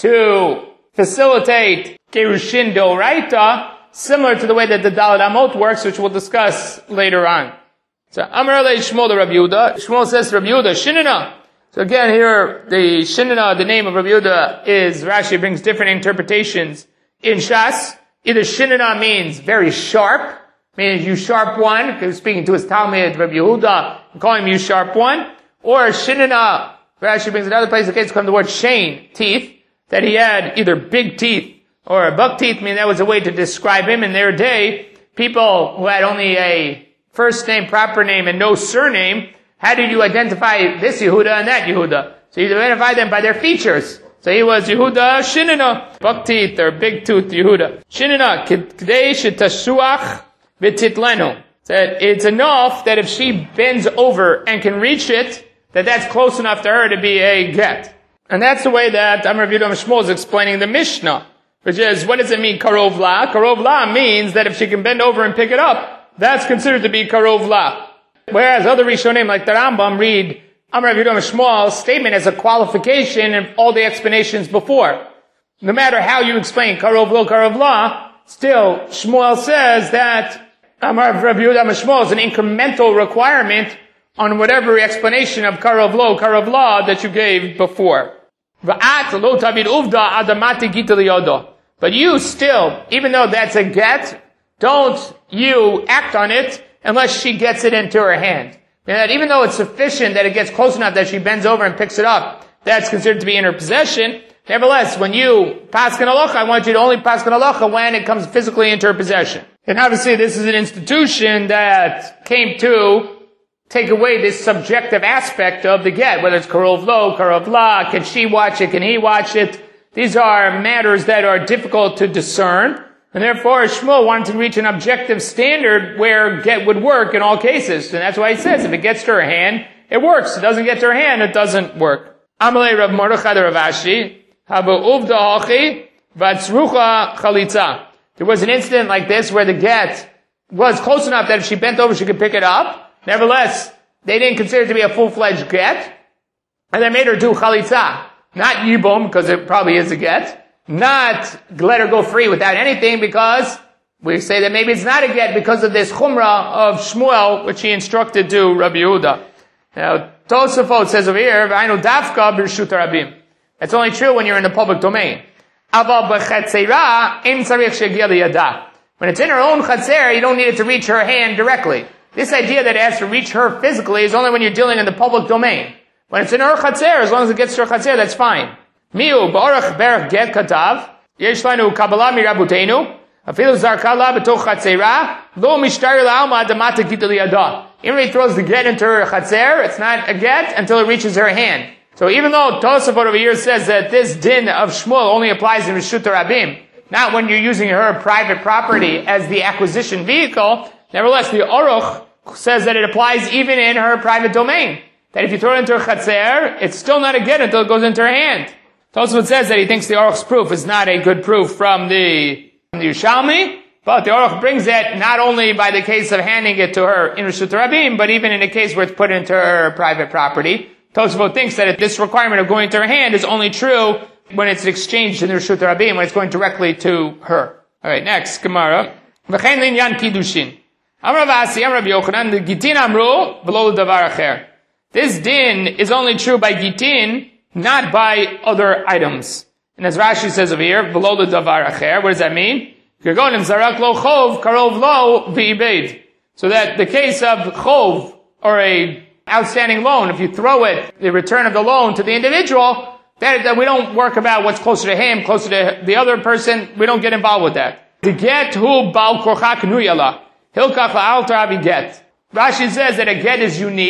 to facilitate gerushin d'oraita, similar to the way that the Daled Amot works, which we'll discuss later on. So, Amar Alei Shmuel to Rabbi Yehuda. Shmuel says to Rabbi Yehuda, Shinana. So again, here, the Shinana, the name of Rabbi Yehuda, is, Rashi brings different interpretations in Shas. Either Shinana means very sharp, meaning you sharp one, because he's speaking to his Talmud, Rabbi Yehuda, and calling him you sharp one. Or Shinana, Rashi brings another place, in case come the word Shane, teeth, that he had either big teeth or buck teeth, meaning that was a way to describe him in their day. People who had only a first name, proper name, and no surname, how did you identify this Yehuda and that Yehuda? So you identify them by their features. So he was Yehuda Shinana, buck teeth or big tooth Yehuda. Shinana, k'dei shetashuach v'titlenu. That it's enough that if she bends over and can reach it, that that's close enough to her to be a get. And that's the way that Amar Yehuda Shmuel is explaining the Mishnah. Which is, what does it mean, karov la? Karov la means that if she can bend over and pick it up, that's considered to be karov la. Whereas other Rishonim, like the Rambam, read Amar Yehuda Shmuel's statement as a qualification of all the explanations before. No matter how you explain karov lo, karov la, still, Shmuel says that Amar Yehuda Shmuel is an incremental requirement on whatever explanation of karov lo, karov la that you gave before. V'at lo tabid uvda adamati gita liyodo. But you still, even though that's a get, don't you act on it unless she gets it into her hand. And that even though it's sufficient that it gets close enough that she bends over and picks it up, that's considered to be in her possession. Nevertheless, when you paskin halacha, I want you to only paskin halacha when it comes physically into her possession. And obviously this is an institution that came to take away this subjective aspect of the get, whether it's karov lo, karov la, can she watch it, can he watch it? These are matters that are difficult to discern, and therefore Shmuel wanted to reach an objective standard where get would work in all cases. And that's why he says, if it gets to her hand, it works. If it doesn't get to her hand, it doesn't work. Amalei Rav Mordechai Rav Ashi, Habu uvda hachi, vatzrucha chalitza. There was an incident like this where the get was close enough that if she bent over, she could pick it up. Nevertheless, they didn't consider it to be a full-fledged get, and they made her do chalitza. Not yibum, because it probably is a get. Not let her go free without anything, because we say that maybe it's not a get because of this chumrah of Shmuel, which he instructed to Rabbi Yehuda. Now, Tosafot says over here, V'ainu dafka b'rshut rabim. That's only true when you're in the public domain. Aval b'chatzeira, im tzarich shegia liyada. When it's in her own chatzer, you don't need it to reach her hand directly. This idea that it has to reach her physically is only when you're dealing in the public domain. When it's in her chatzer, as long as it gets to her chatzer, that's fine. Miu ba'orach berach get katav, yesh lanu kabbalah mirabutenu, afilu zarkala b'toch chatzera, lo mishtari la'alma adamata gita liyada. Even if he throws the get into her chatzer, it's not a get until it reaches her hand. So even though Tosafot over here says that this din of Shmuel only applies in Reshut Rabim, not when you're using her private property as the acquisition vehicle, nevertheless the Aruch says that it applies even in her private domain. That if you throw it into her chatzer, it's still not a get until it goes into her hand. Tosafot says that he thinks the Aruch's proof is not a good proof from the, from the Yerushalmi, but the Aruch brings it not only by the case of handing it to her in Reshut Rabim, but even in a case where it's put into her private property. Tosafot thinks that this requirement of going to her hand is only true when it's exchanged in the Reshut Rabim, when it's going directly to her. Alright, next, Gemara. V'chein linyan kiddushin. Amar Vasi, Amar Rabbi Yochanan, the Gitin amru, v'lo l'davar acher. This din is only true by Gitin, not by other items. And as Rashi says over here, v'lo l'davar acher, what does that mean? Gergonim zarak lo chov, karov lo v'ibed. So that the case of chov, or a outstanding loan, if you throw it, the return of the loan to the individual, that, that we don't work about what's closer to him, closer to the other person, we don't get involved with that. The get hu bal korcha knuyala. Hilkach la'al tarabi get. Rashi says that a get is unique,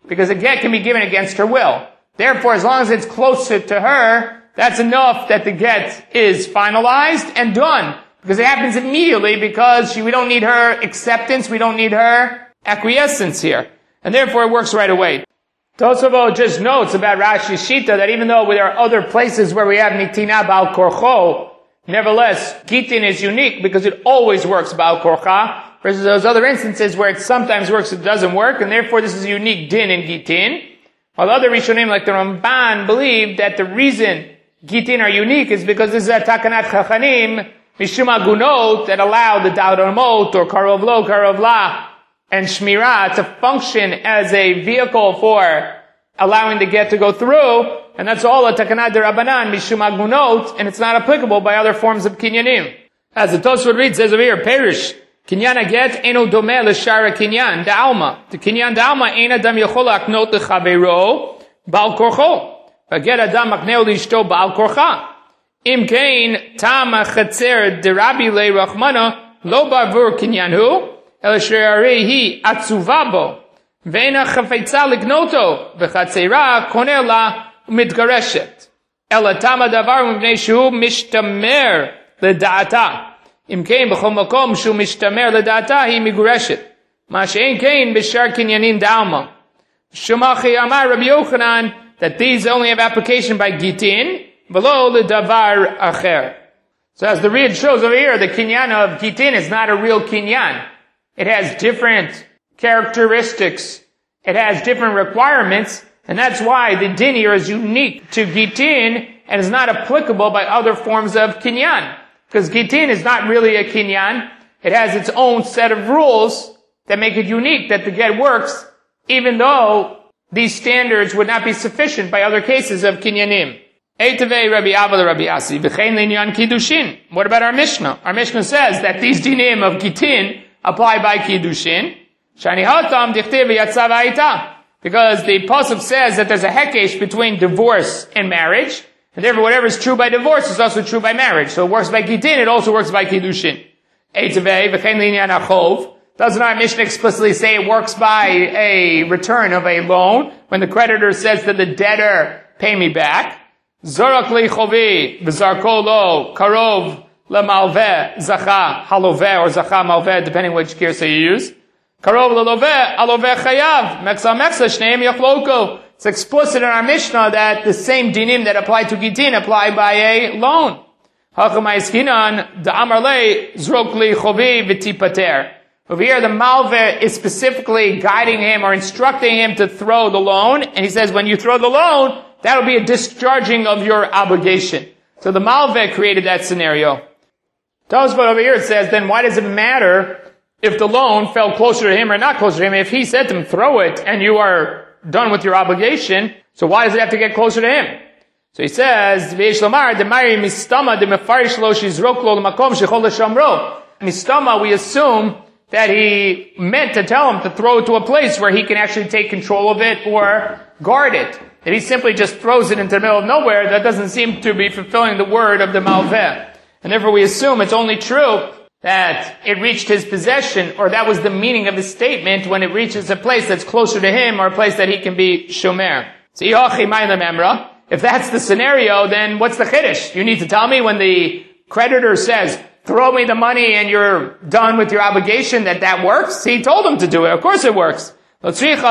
because a get can be given against her will. Therefore, as long as it's closer to her, that's enough that the get is finalized and done. Because it happens immediately because she, we don't need her acceptance, we don't need her acquiescence here. And therefore it works right away. Tosafot just notes about Rashi's Shita that even though there are other places where we have Nitina Ba'al Korcho, nevertheless, Gitin is unique because it always works Ba'al Korcha, versus those other instances where it sometimes works, it doesn't work, and therefore this is a unique din in Gitin. While other Rishonim like the Ramban believe that the reason Gitin are unique is because this is a Takanat Chachanim, Mishum Agunot, that allow the Da'at Amot or Karov Lo, Karov La, and Shmirah to function as a vehicle for allowing the get to go through, and that's all a Takanat D'Rabbanan, Mishum Agunot, and it's not applicable by other forms of Kinyanim. As the Tosfot reads, says over here, Perish, Kinyan get eno domeh l'shara kinyan da'alma. The kinyan da'alma ein adam yochol aknot l'chaveiro ba'al korcho. V'get adam makneo l'ishto ba'al korcha. Im kein tam ha'chatzer derabi le'rachmana lo ba'vur kinyan hu el she'arei hi atzuva bo ve'ena chafetza l'knoto v'chatzera koneh la u'mitgareshet el atama davar u'mvnei shu mishtamer l'da'ata. Im kein b'chol makom shu mishtamer l'da'ata hi migureshet. Ma she'en kein b'shar kinyanin da'alma. Shumachi amar Rabbi Yochanan that these only have application by Gitin, v'lo l'davar acher. So as the read shows over here, the kinyan of Gitin is not a real kinyan. It has different characteristics. It has different requirements, and that's why the din here is unique to Gitin and is not applicable by other forms of kinyan. Because Gitin is not really a kinyan. It has its own set of rules that make it unique, that the get works, even though these standards would not be sufficient by other cases of kinyanim. Eitavei Rabbi Abba Rabbi Asi, v'chein l'inyan kiddushin. What about our Mishnah? Our Mishnah says that these dinim of Gitin apply by kiddushin. Shani hatam dichtiv yatzav ha'ita. Because the pasuk says that there's a hekesh between divorce and marriage. And therefore, whatever is true by divorce is also true by marriage. So it works by Gitin, it also works by Kiddushin. Eitavei, v'chein l'inyan achov. Doesn't our Mishnah explicitly say it works by a return of a loan, when the creditor says to the debtor, pay me back? Zorak li chovi, v'zarko lo, karov, lemalveh, zacha, haloveh, or zacha malveh, depending which girsa you use. Karov leloveh, aloveh chayav, meksa meksa, shneim yachloko. It's explicit in our Mishnah that the same dinim that apply to Gitin apply by a loan. Hachamaiskinan, the amarle, zrokli chovi v'tipater. Over here, the malveh is specifically guiding him or instructing him to throw the loan, and he says, when you throw the loan, that'll be a discharging of your obligation. So the malveh created that scenario. Tosfot over here, it says, then why does it matter if the loan fell closer to him or not closer to him? If he said to him, throw it, and you are done with your obligation, so why does it have to get closer to him? So he says, Mistama, we assume that he meant to tell him to throw it to a place where he can actually take control of it or guard it. If he simply just throws it into the middle of nowhere, that doesn't seem to be fulfilling the word of the malveh. And therefore we assume it's only true that it reached his possession, or that was the meaning of the statement when it reaches a place that's closer to him or a place that he can be shomer. So, if that's the scenario, then what's the chiddush? You need to tell me when the creditor says, throw me the money and you're done with your obligation, that that works? He told him to do it. Of course it works. It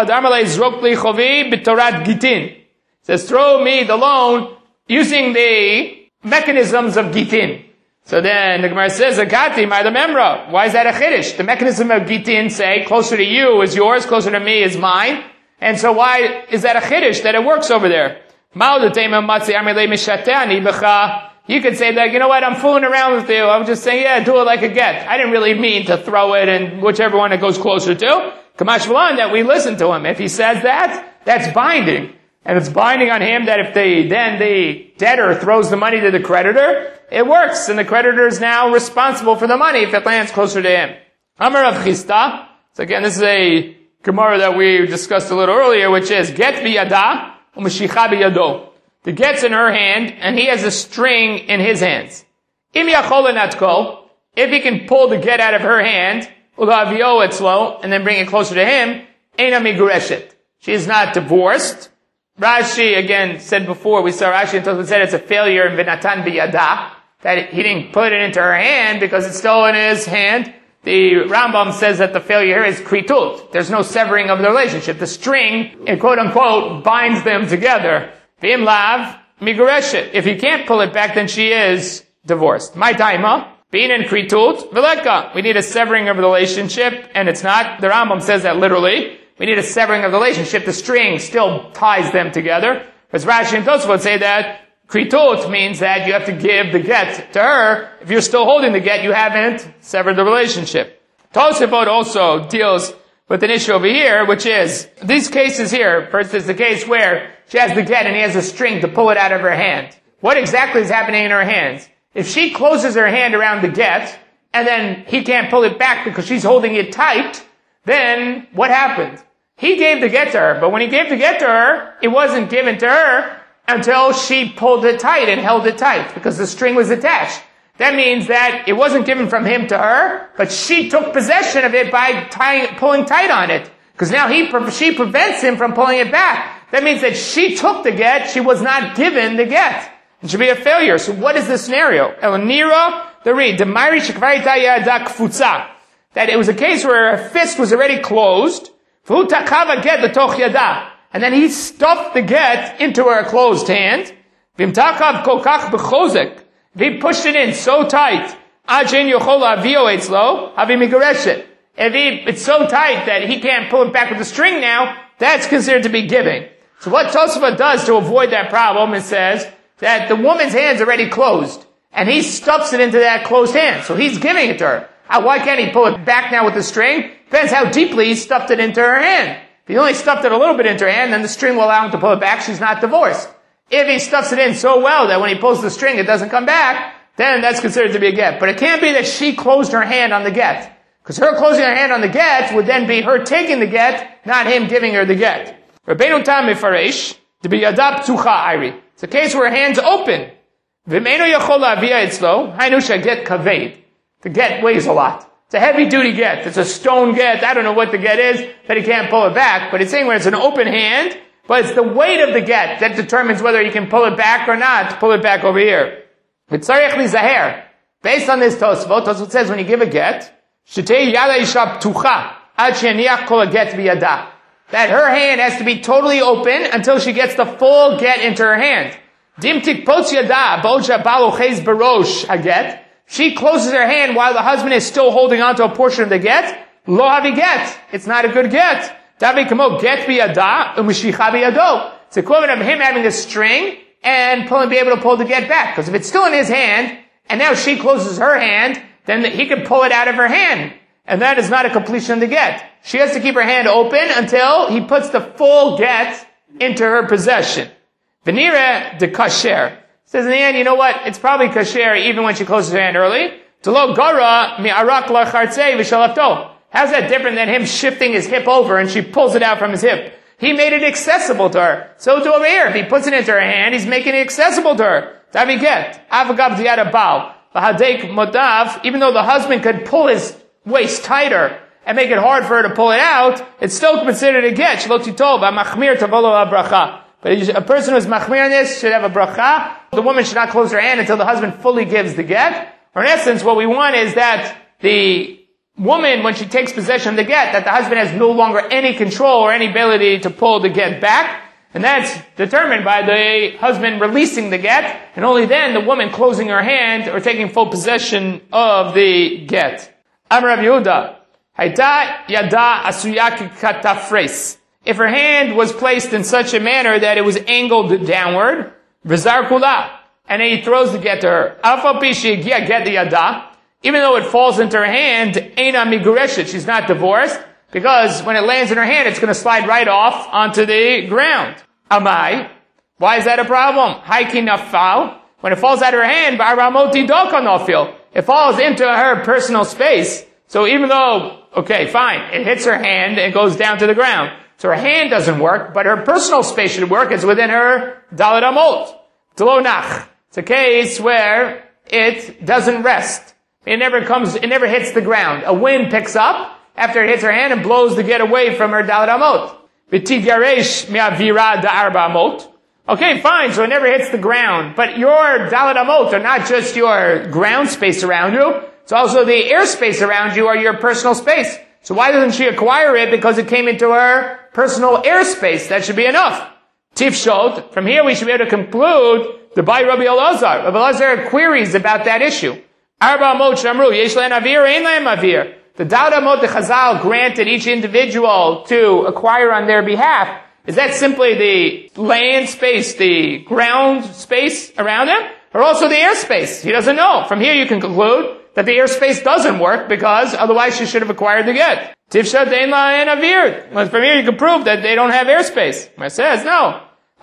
says, throw me the loan using the mechanisms of Gitin. So then the Gemara says, Agati, my the memra. Why is that a chiddush? The mechanism of Gitin say, closer to you is yours, closer to me is mine. And so why is that a chiddush that it works over there? You could say that, you know what, I'm fooling around with you. I'm just saying, yeah, do it like a get. I didn't really mean to throw it and whichever one it goes closer to. Kamash V'lan, that we listen to him. If he says that, that's binding. And it's binding on him that if the, then the debtor throws the money to the creditor, it works. And the creditor is now responsible for the money if it lands closer to him. Amar Rav Chisda. So again, this is a Gemara that we discussed a little earlier, which is, get biyada, u'mashicha biyado. The get's in her hand, and he has a string in his hands. Im yachol natko, if he can pull the get out of her hand, u'lavio etzlo, and then bring it closer to him, eina migureshet. she is not divorced. Rashi, again, said before, we saw Rashi and Tosfot said it's a failure in V'natan b'yada, that he didn't put it into her hand because it's still in his hand. The Rambam says that the failure here is kritut. There's no severing of the relationship. The string, quote unquote, binds them together. V'im lav migoreshet. If you can't pull it back, then she is divorced. My taima, being in kritut, v'leka. We need a severing of the relationship, and it's not, the Rambam says that literally. We need a severing of the relationship. The string still ties them together. As Rashi and Tosfot say that kritut means that you have to give the get to her. If you're still holding the get, you haven't severed the relationship. Tosfot also deals with an issue over here, which is these cases here. First is the case where she has the get and he has a string to pull it out of her hand. What exactly is happening in her hands? If she closes her hand around the get and then he can't pull it back because she's holding it tight, then what happened? He gave the get to her, but when he gave the get to her, it wasn't given to her until she pulled it tight and held it tight because the string was attached. That means that it wasn't given from him to her, but she took possession of it by tying, pulling tight on it. Because now he, she prevents him from pulling it back. That means that she took the get, she was not given the get. It should be a failure. So what is the scenario? Elnira, the read, that it was a case where her fist was already closed, and then he stuffed the get into her closed hand. He pushed it in so tight. If he, it's so tight that he can't pull it back with the string now, that's considered to be giving. So what Tosfot does to avoid that problem, it says that the woman's hand's already closed, and he stuffs it into that closed hand. So he's giving it to her. Now, why can't he pull it back now with the string? Depends how deeply he stuffed it into her hand. If he only stuffed it a little bit into her hand, then the string will allow him to pull it back. She's not divorced. If he stuffs it in so well that when he pulls the string it doesn't come back, then that's considered to be a get. But it can't be that she closed her hand on the get. Because her closing her hand on the get would then be her taking the get, not him giving her the get. Rabbeinu Tam Mefaresh, to be yadab ptucha ayri. It's a case where her hand's open. V'meinu yachol la'avia etzlo, hainu sheget kaved. The get weighs a lot. It's a heavy duty get. It's a stone get. I don't know what the get is, that he can't pull it back. But it's saying when it's an open hand, but it's the weight of the get that determines whether he can pull it back or not. Pull it back over here. V'tzarech li zaher. Based on this Tosfot, Tosfot says when you give a get, shetei yada isha ptucha, ad she'aniach kol get biyada. That her hand has to be totally open until she gets the full get into her hand. Dim tikpotz yada, bo'ja balo chez barosh haget. She closes her hand while the husband is still holding on to a portion of the get. Lo havi get. It's not a good get. Davi kamo get biyada, u'mishicha biyado. It's the equivalent of him having a string and pulling, be able to pull the get back. Because if it's still in his hand, and now she closes her hand, then he can pull it out of her hand. And that is not a completion of the get. She has to keep her hand open until he puts the full get into her possession. Venira de kasher. Says in the end, you know what? It's probably kasher even when she closes her hand early. Tolo gara mi arak la chartzei v'shalafto. How's that different than him shifting his hip over and she pulls it out from his hip? He made it accessible to her. So to over here, if he puts it into her hand, he's making it accessible to her. Davi get. Avagav diyada bal. V'hadek modav. Even though the husband could pull his waist tighter and make it hard for her to pull it out, it's still considered a get. Shlot titov v'machmir tavolo bracha. But a person who's machmir in this should have a bracha. The woman should not close her hand until the husband fully gives the get. Or in essence, what we want is that the woman, when she takes possession of the get, that the husband has no longer any control or any ability to pull the get back. And that's determined by the husband releasing the get, and only then the woman closing her hand or taking full possession of the get. Amar Rav Yehuda, Hayta yada asuya katafres. If her hand was placed in such a manner that it was angled downward, v'zar kula, and then he throws the get to her. Alfa pishi gia get the yada, even though it falls into her hand, eina migureshet, she's not divorced, because when it lands in her hand, it's going to slide right off onto the ground. Amai, why is that a problem? Haiki nafal, when it falls out of her hand, ba'aramoti doka nofil, it falls into her personal space. So even though, okay, fine, it hits her hand and goes down to the ground. So her hand doesn't work, but her personal space should work. It's within her dalet amot. Tlo nach. It's a case where it doesn't rest. It never comes, it never hits the ground. A wind picks up after it hits her hand and blows the get away from her dalet amot. V'tigaresh me'avira da'arba amot. Okay, fine, so it never hits the ground. But your dalet amot are not just your ground space around you, it's also the airspace around you or your personal space. So why doesn't she acquire it? Because it came into her personal airspace. That should be enough. Tifshot, from here we should be able to conclude the by Rabbi Elazar. Rabbi Elazar queries about that issue. Arba amot shamru, yesh le'en avir, ein le'en avir. The dalet amot the Chazal granted each individual to acquire on their behalf. Is that simply the land space, the ground space around him? Or also the airspace? He doesn't know. From here you can conclude that the airspace doesn't work because otherwise she should have acquired the get. Tifsha dein la'en avir. Well, from here you can prove that they don't have airspace. It says, no.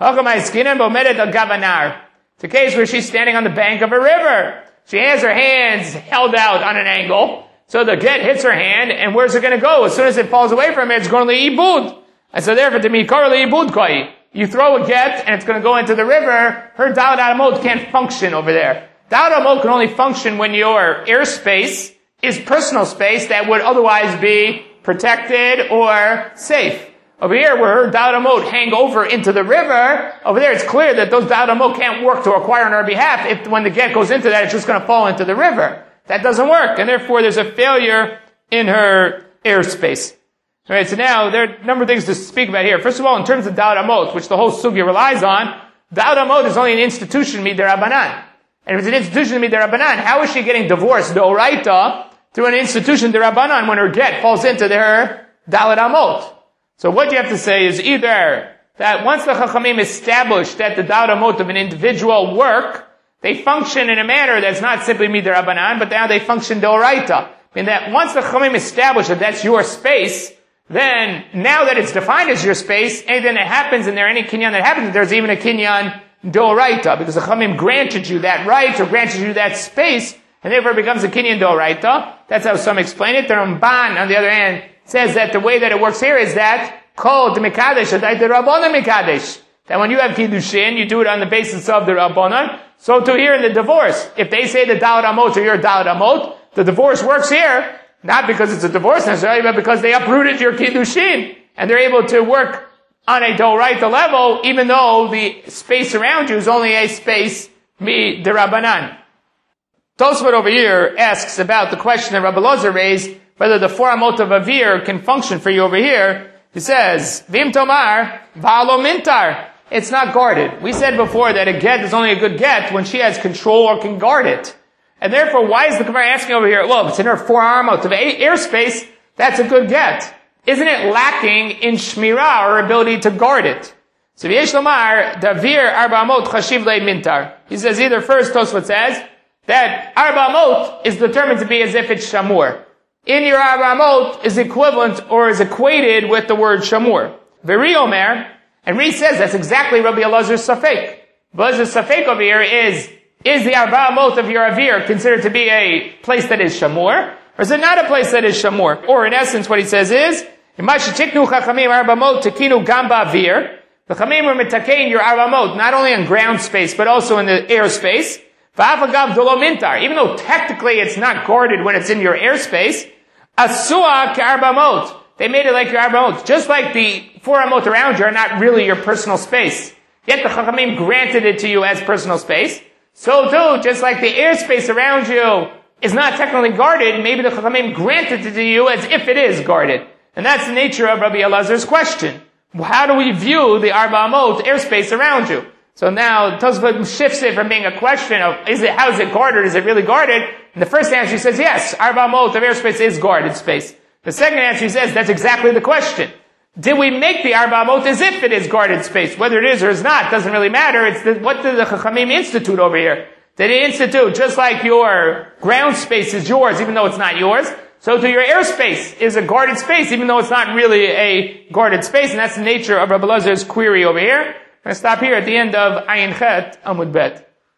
It's a case where she's standing on the bank of a river. She has her hands held out on an angle. So the get hits her hand, and where's it going to go? As soon as it falls away from it, it's going to ibud. And so therefore, you throw a get, and it's going to go into the river. Her dalet amot can't function over there. Dalet amot can only function when your airspace is personal space that would otherwise be protected or safe. Over here, where her dalet amot hang over into the river, over there it's clear that those dalet amot can't work to acquire on her behalf. If when the get goes into that, it's just going to fall into the river. That doesn't work, and therefore there's a failure in her airspace. Alright, so now there are a number of things to speak about here. First of all, in terms of dalet amot, which the whole sugya relies on, dalet amot is only an institution midirabanan. And if it's an institution midirabanan, how is she getting divorced d'oraita through an institution derabanan when her get falls into her dalet amot? So what you have to say is either that once the Chachamim established that the dalet amot of an individual work, they function in a manner that's not simply midirabanan, but now they function d'oraita. In that once the Chachamim established that that's your space, then, now that it's defined as your space, anything that happens in there, any kinyan that happens, there's even a kinyan d'oraita, because the Chachamim granted you that right, or granted you that space, and therefore it becomes a kinyan d'oraita. That's how some explain it. The Ramban, on the other hand, says that the way that it works here is that, kol d'mikadesh, adai d'rabbanan mikadesh. That when you have kiddushin, you do it on the basis of the rabbanan. So to here in the divorce, if they say the dalet amot or your dalet amot, the divorce works here, not because it's a divorce necessarily, but because they uprooted your kiddushin, and they're able to work on a d'oraita level, even though the space around you is only a space mi d'rabanan. Tosfot over here asks about the question that Rabbi Elazar raised, whether the four amot of avir can function for you over here. He says, Vim tomar v'alo mintar. It's not guarded. We said before that a get is only a good get when she has control or can guard it. And therefore, why is the Gemara asking over here, well, if it's in her forearm out of airspace, that's a good get. Isn't it lacking in shmirah, or ability to guard it? So, v'yesh lomar, davir arba amot chashiv le mintar. He says either first, Tosfot says, that arba amot is determined to be as if it's shamur. In your arba amot is equivalent, or is equated with the word shamur. V'ri omer, and Ri says that's exactly Rabbi Elazar's safek. Elazar's safek over here is, Is the arba amot of your avir considered to be a place that is shamur? Or is it not a place that is shamur? Or in essence, what he says is, the Chachamim are mitakein your arba amot, not only in ground space, but also in the airspace. Even though technically it's not guarded when it's in your airspace, asua k'arba amot. They made it like your arba amot. Just like the four amot around you are not really your personal space. Yet the Chachamim granted it to you as personal space. So too, just like the airspace around you is not technically guarded, maybe the Chachamim granted it to you as if it is guarded. And that's the nature of Rabbi Elazar's question. How do we view the arba amot airspace around you? So now, Tosfot shifts it from being a question of, is it, how is it guarded? Is it really guarded? And the first answer he says, yes, arba amot of airspace is guarded space. The second answer he says, that's exactly the question. Did we make the arba amot as if it is guarded space? Whether it is or is not, doesn't really matter. It's the, what did the Chachamim institute over here? Did they institute, just like your ground space is yours, even though it's not yours, so to your airspace is a guarded space, even though it's not really a guarded space, and that's the nature of Rabbi Elazar's query over here. I'm going to stop here at the end of Ayin Chet Amud Bet.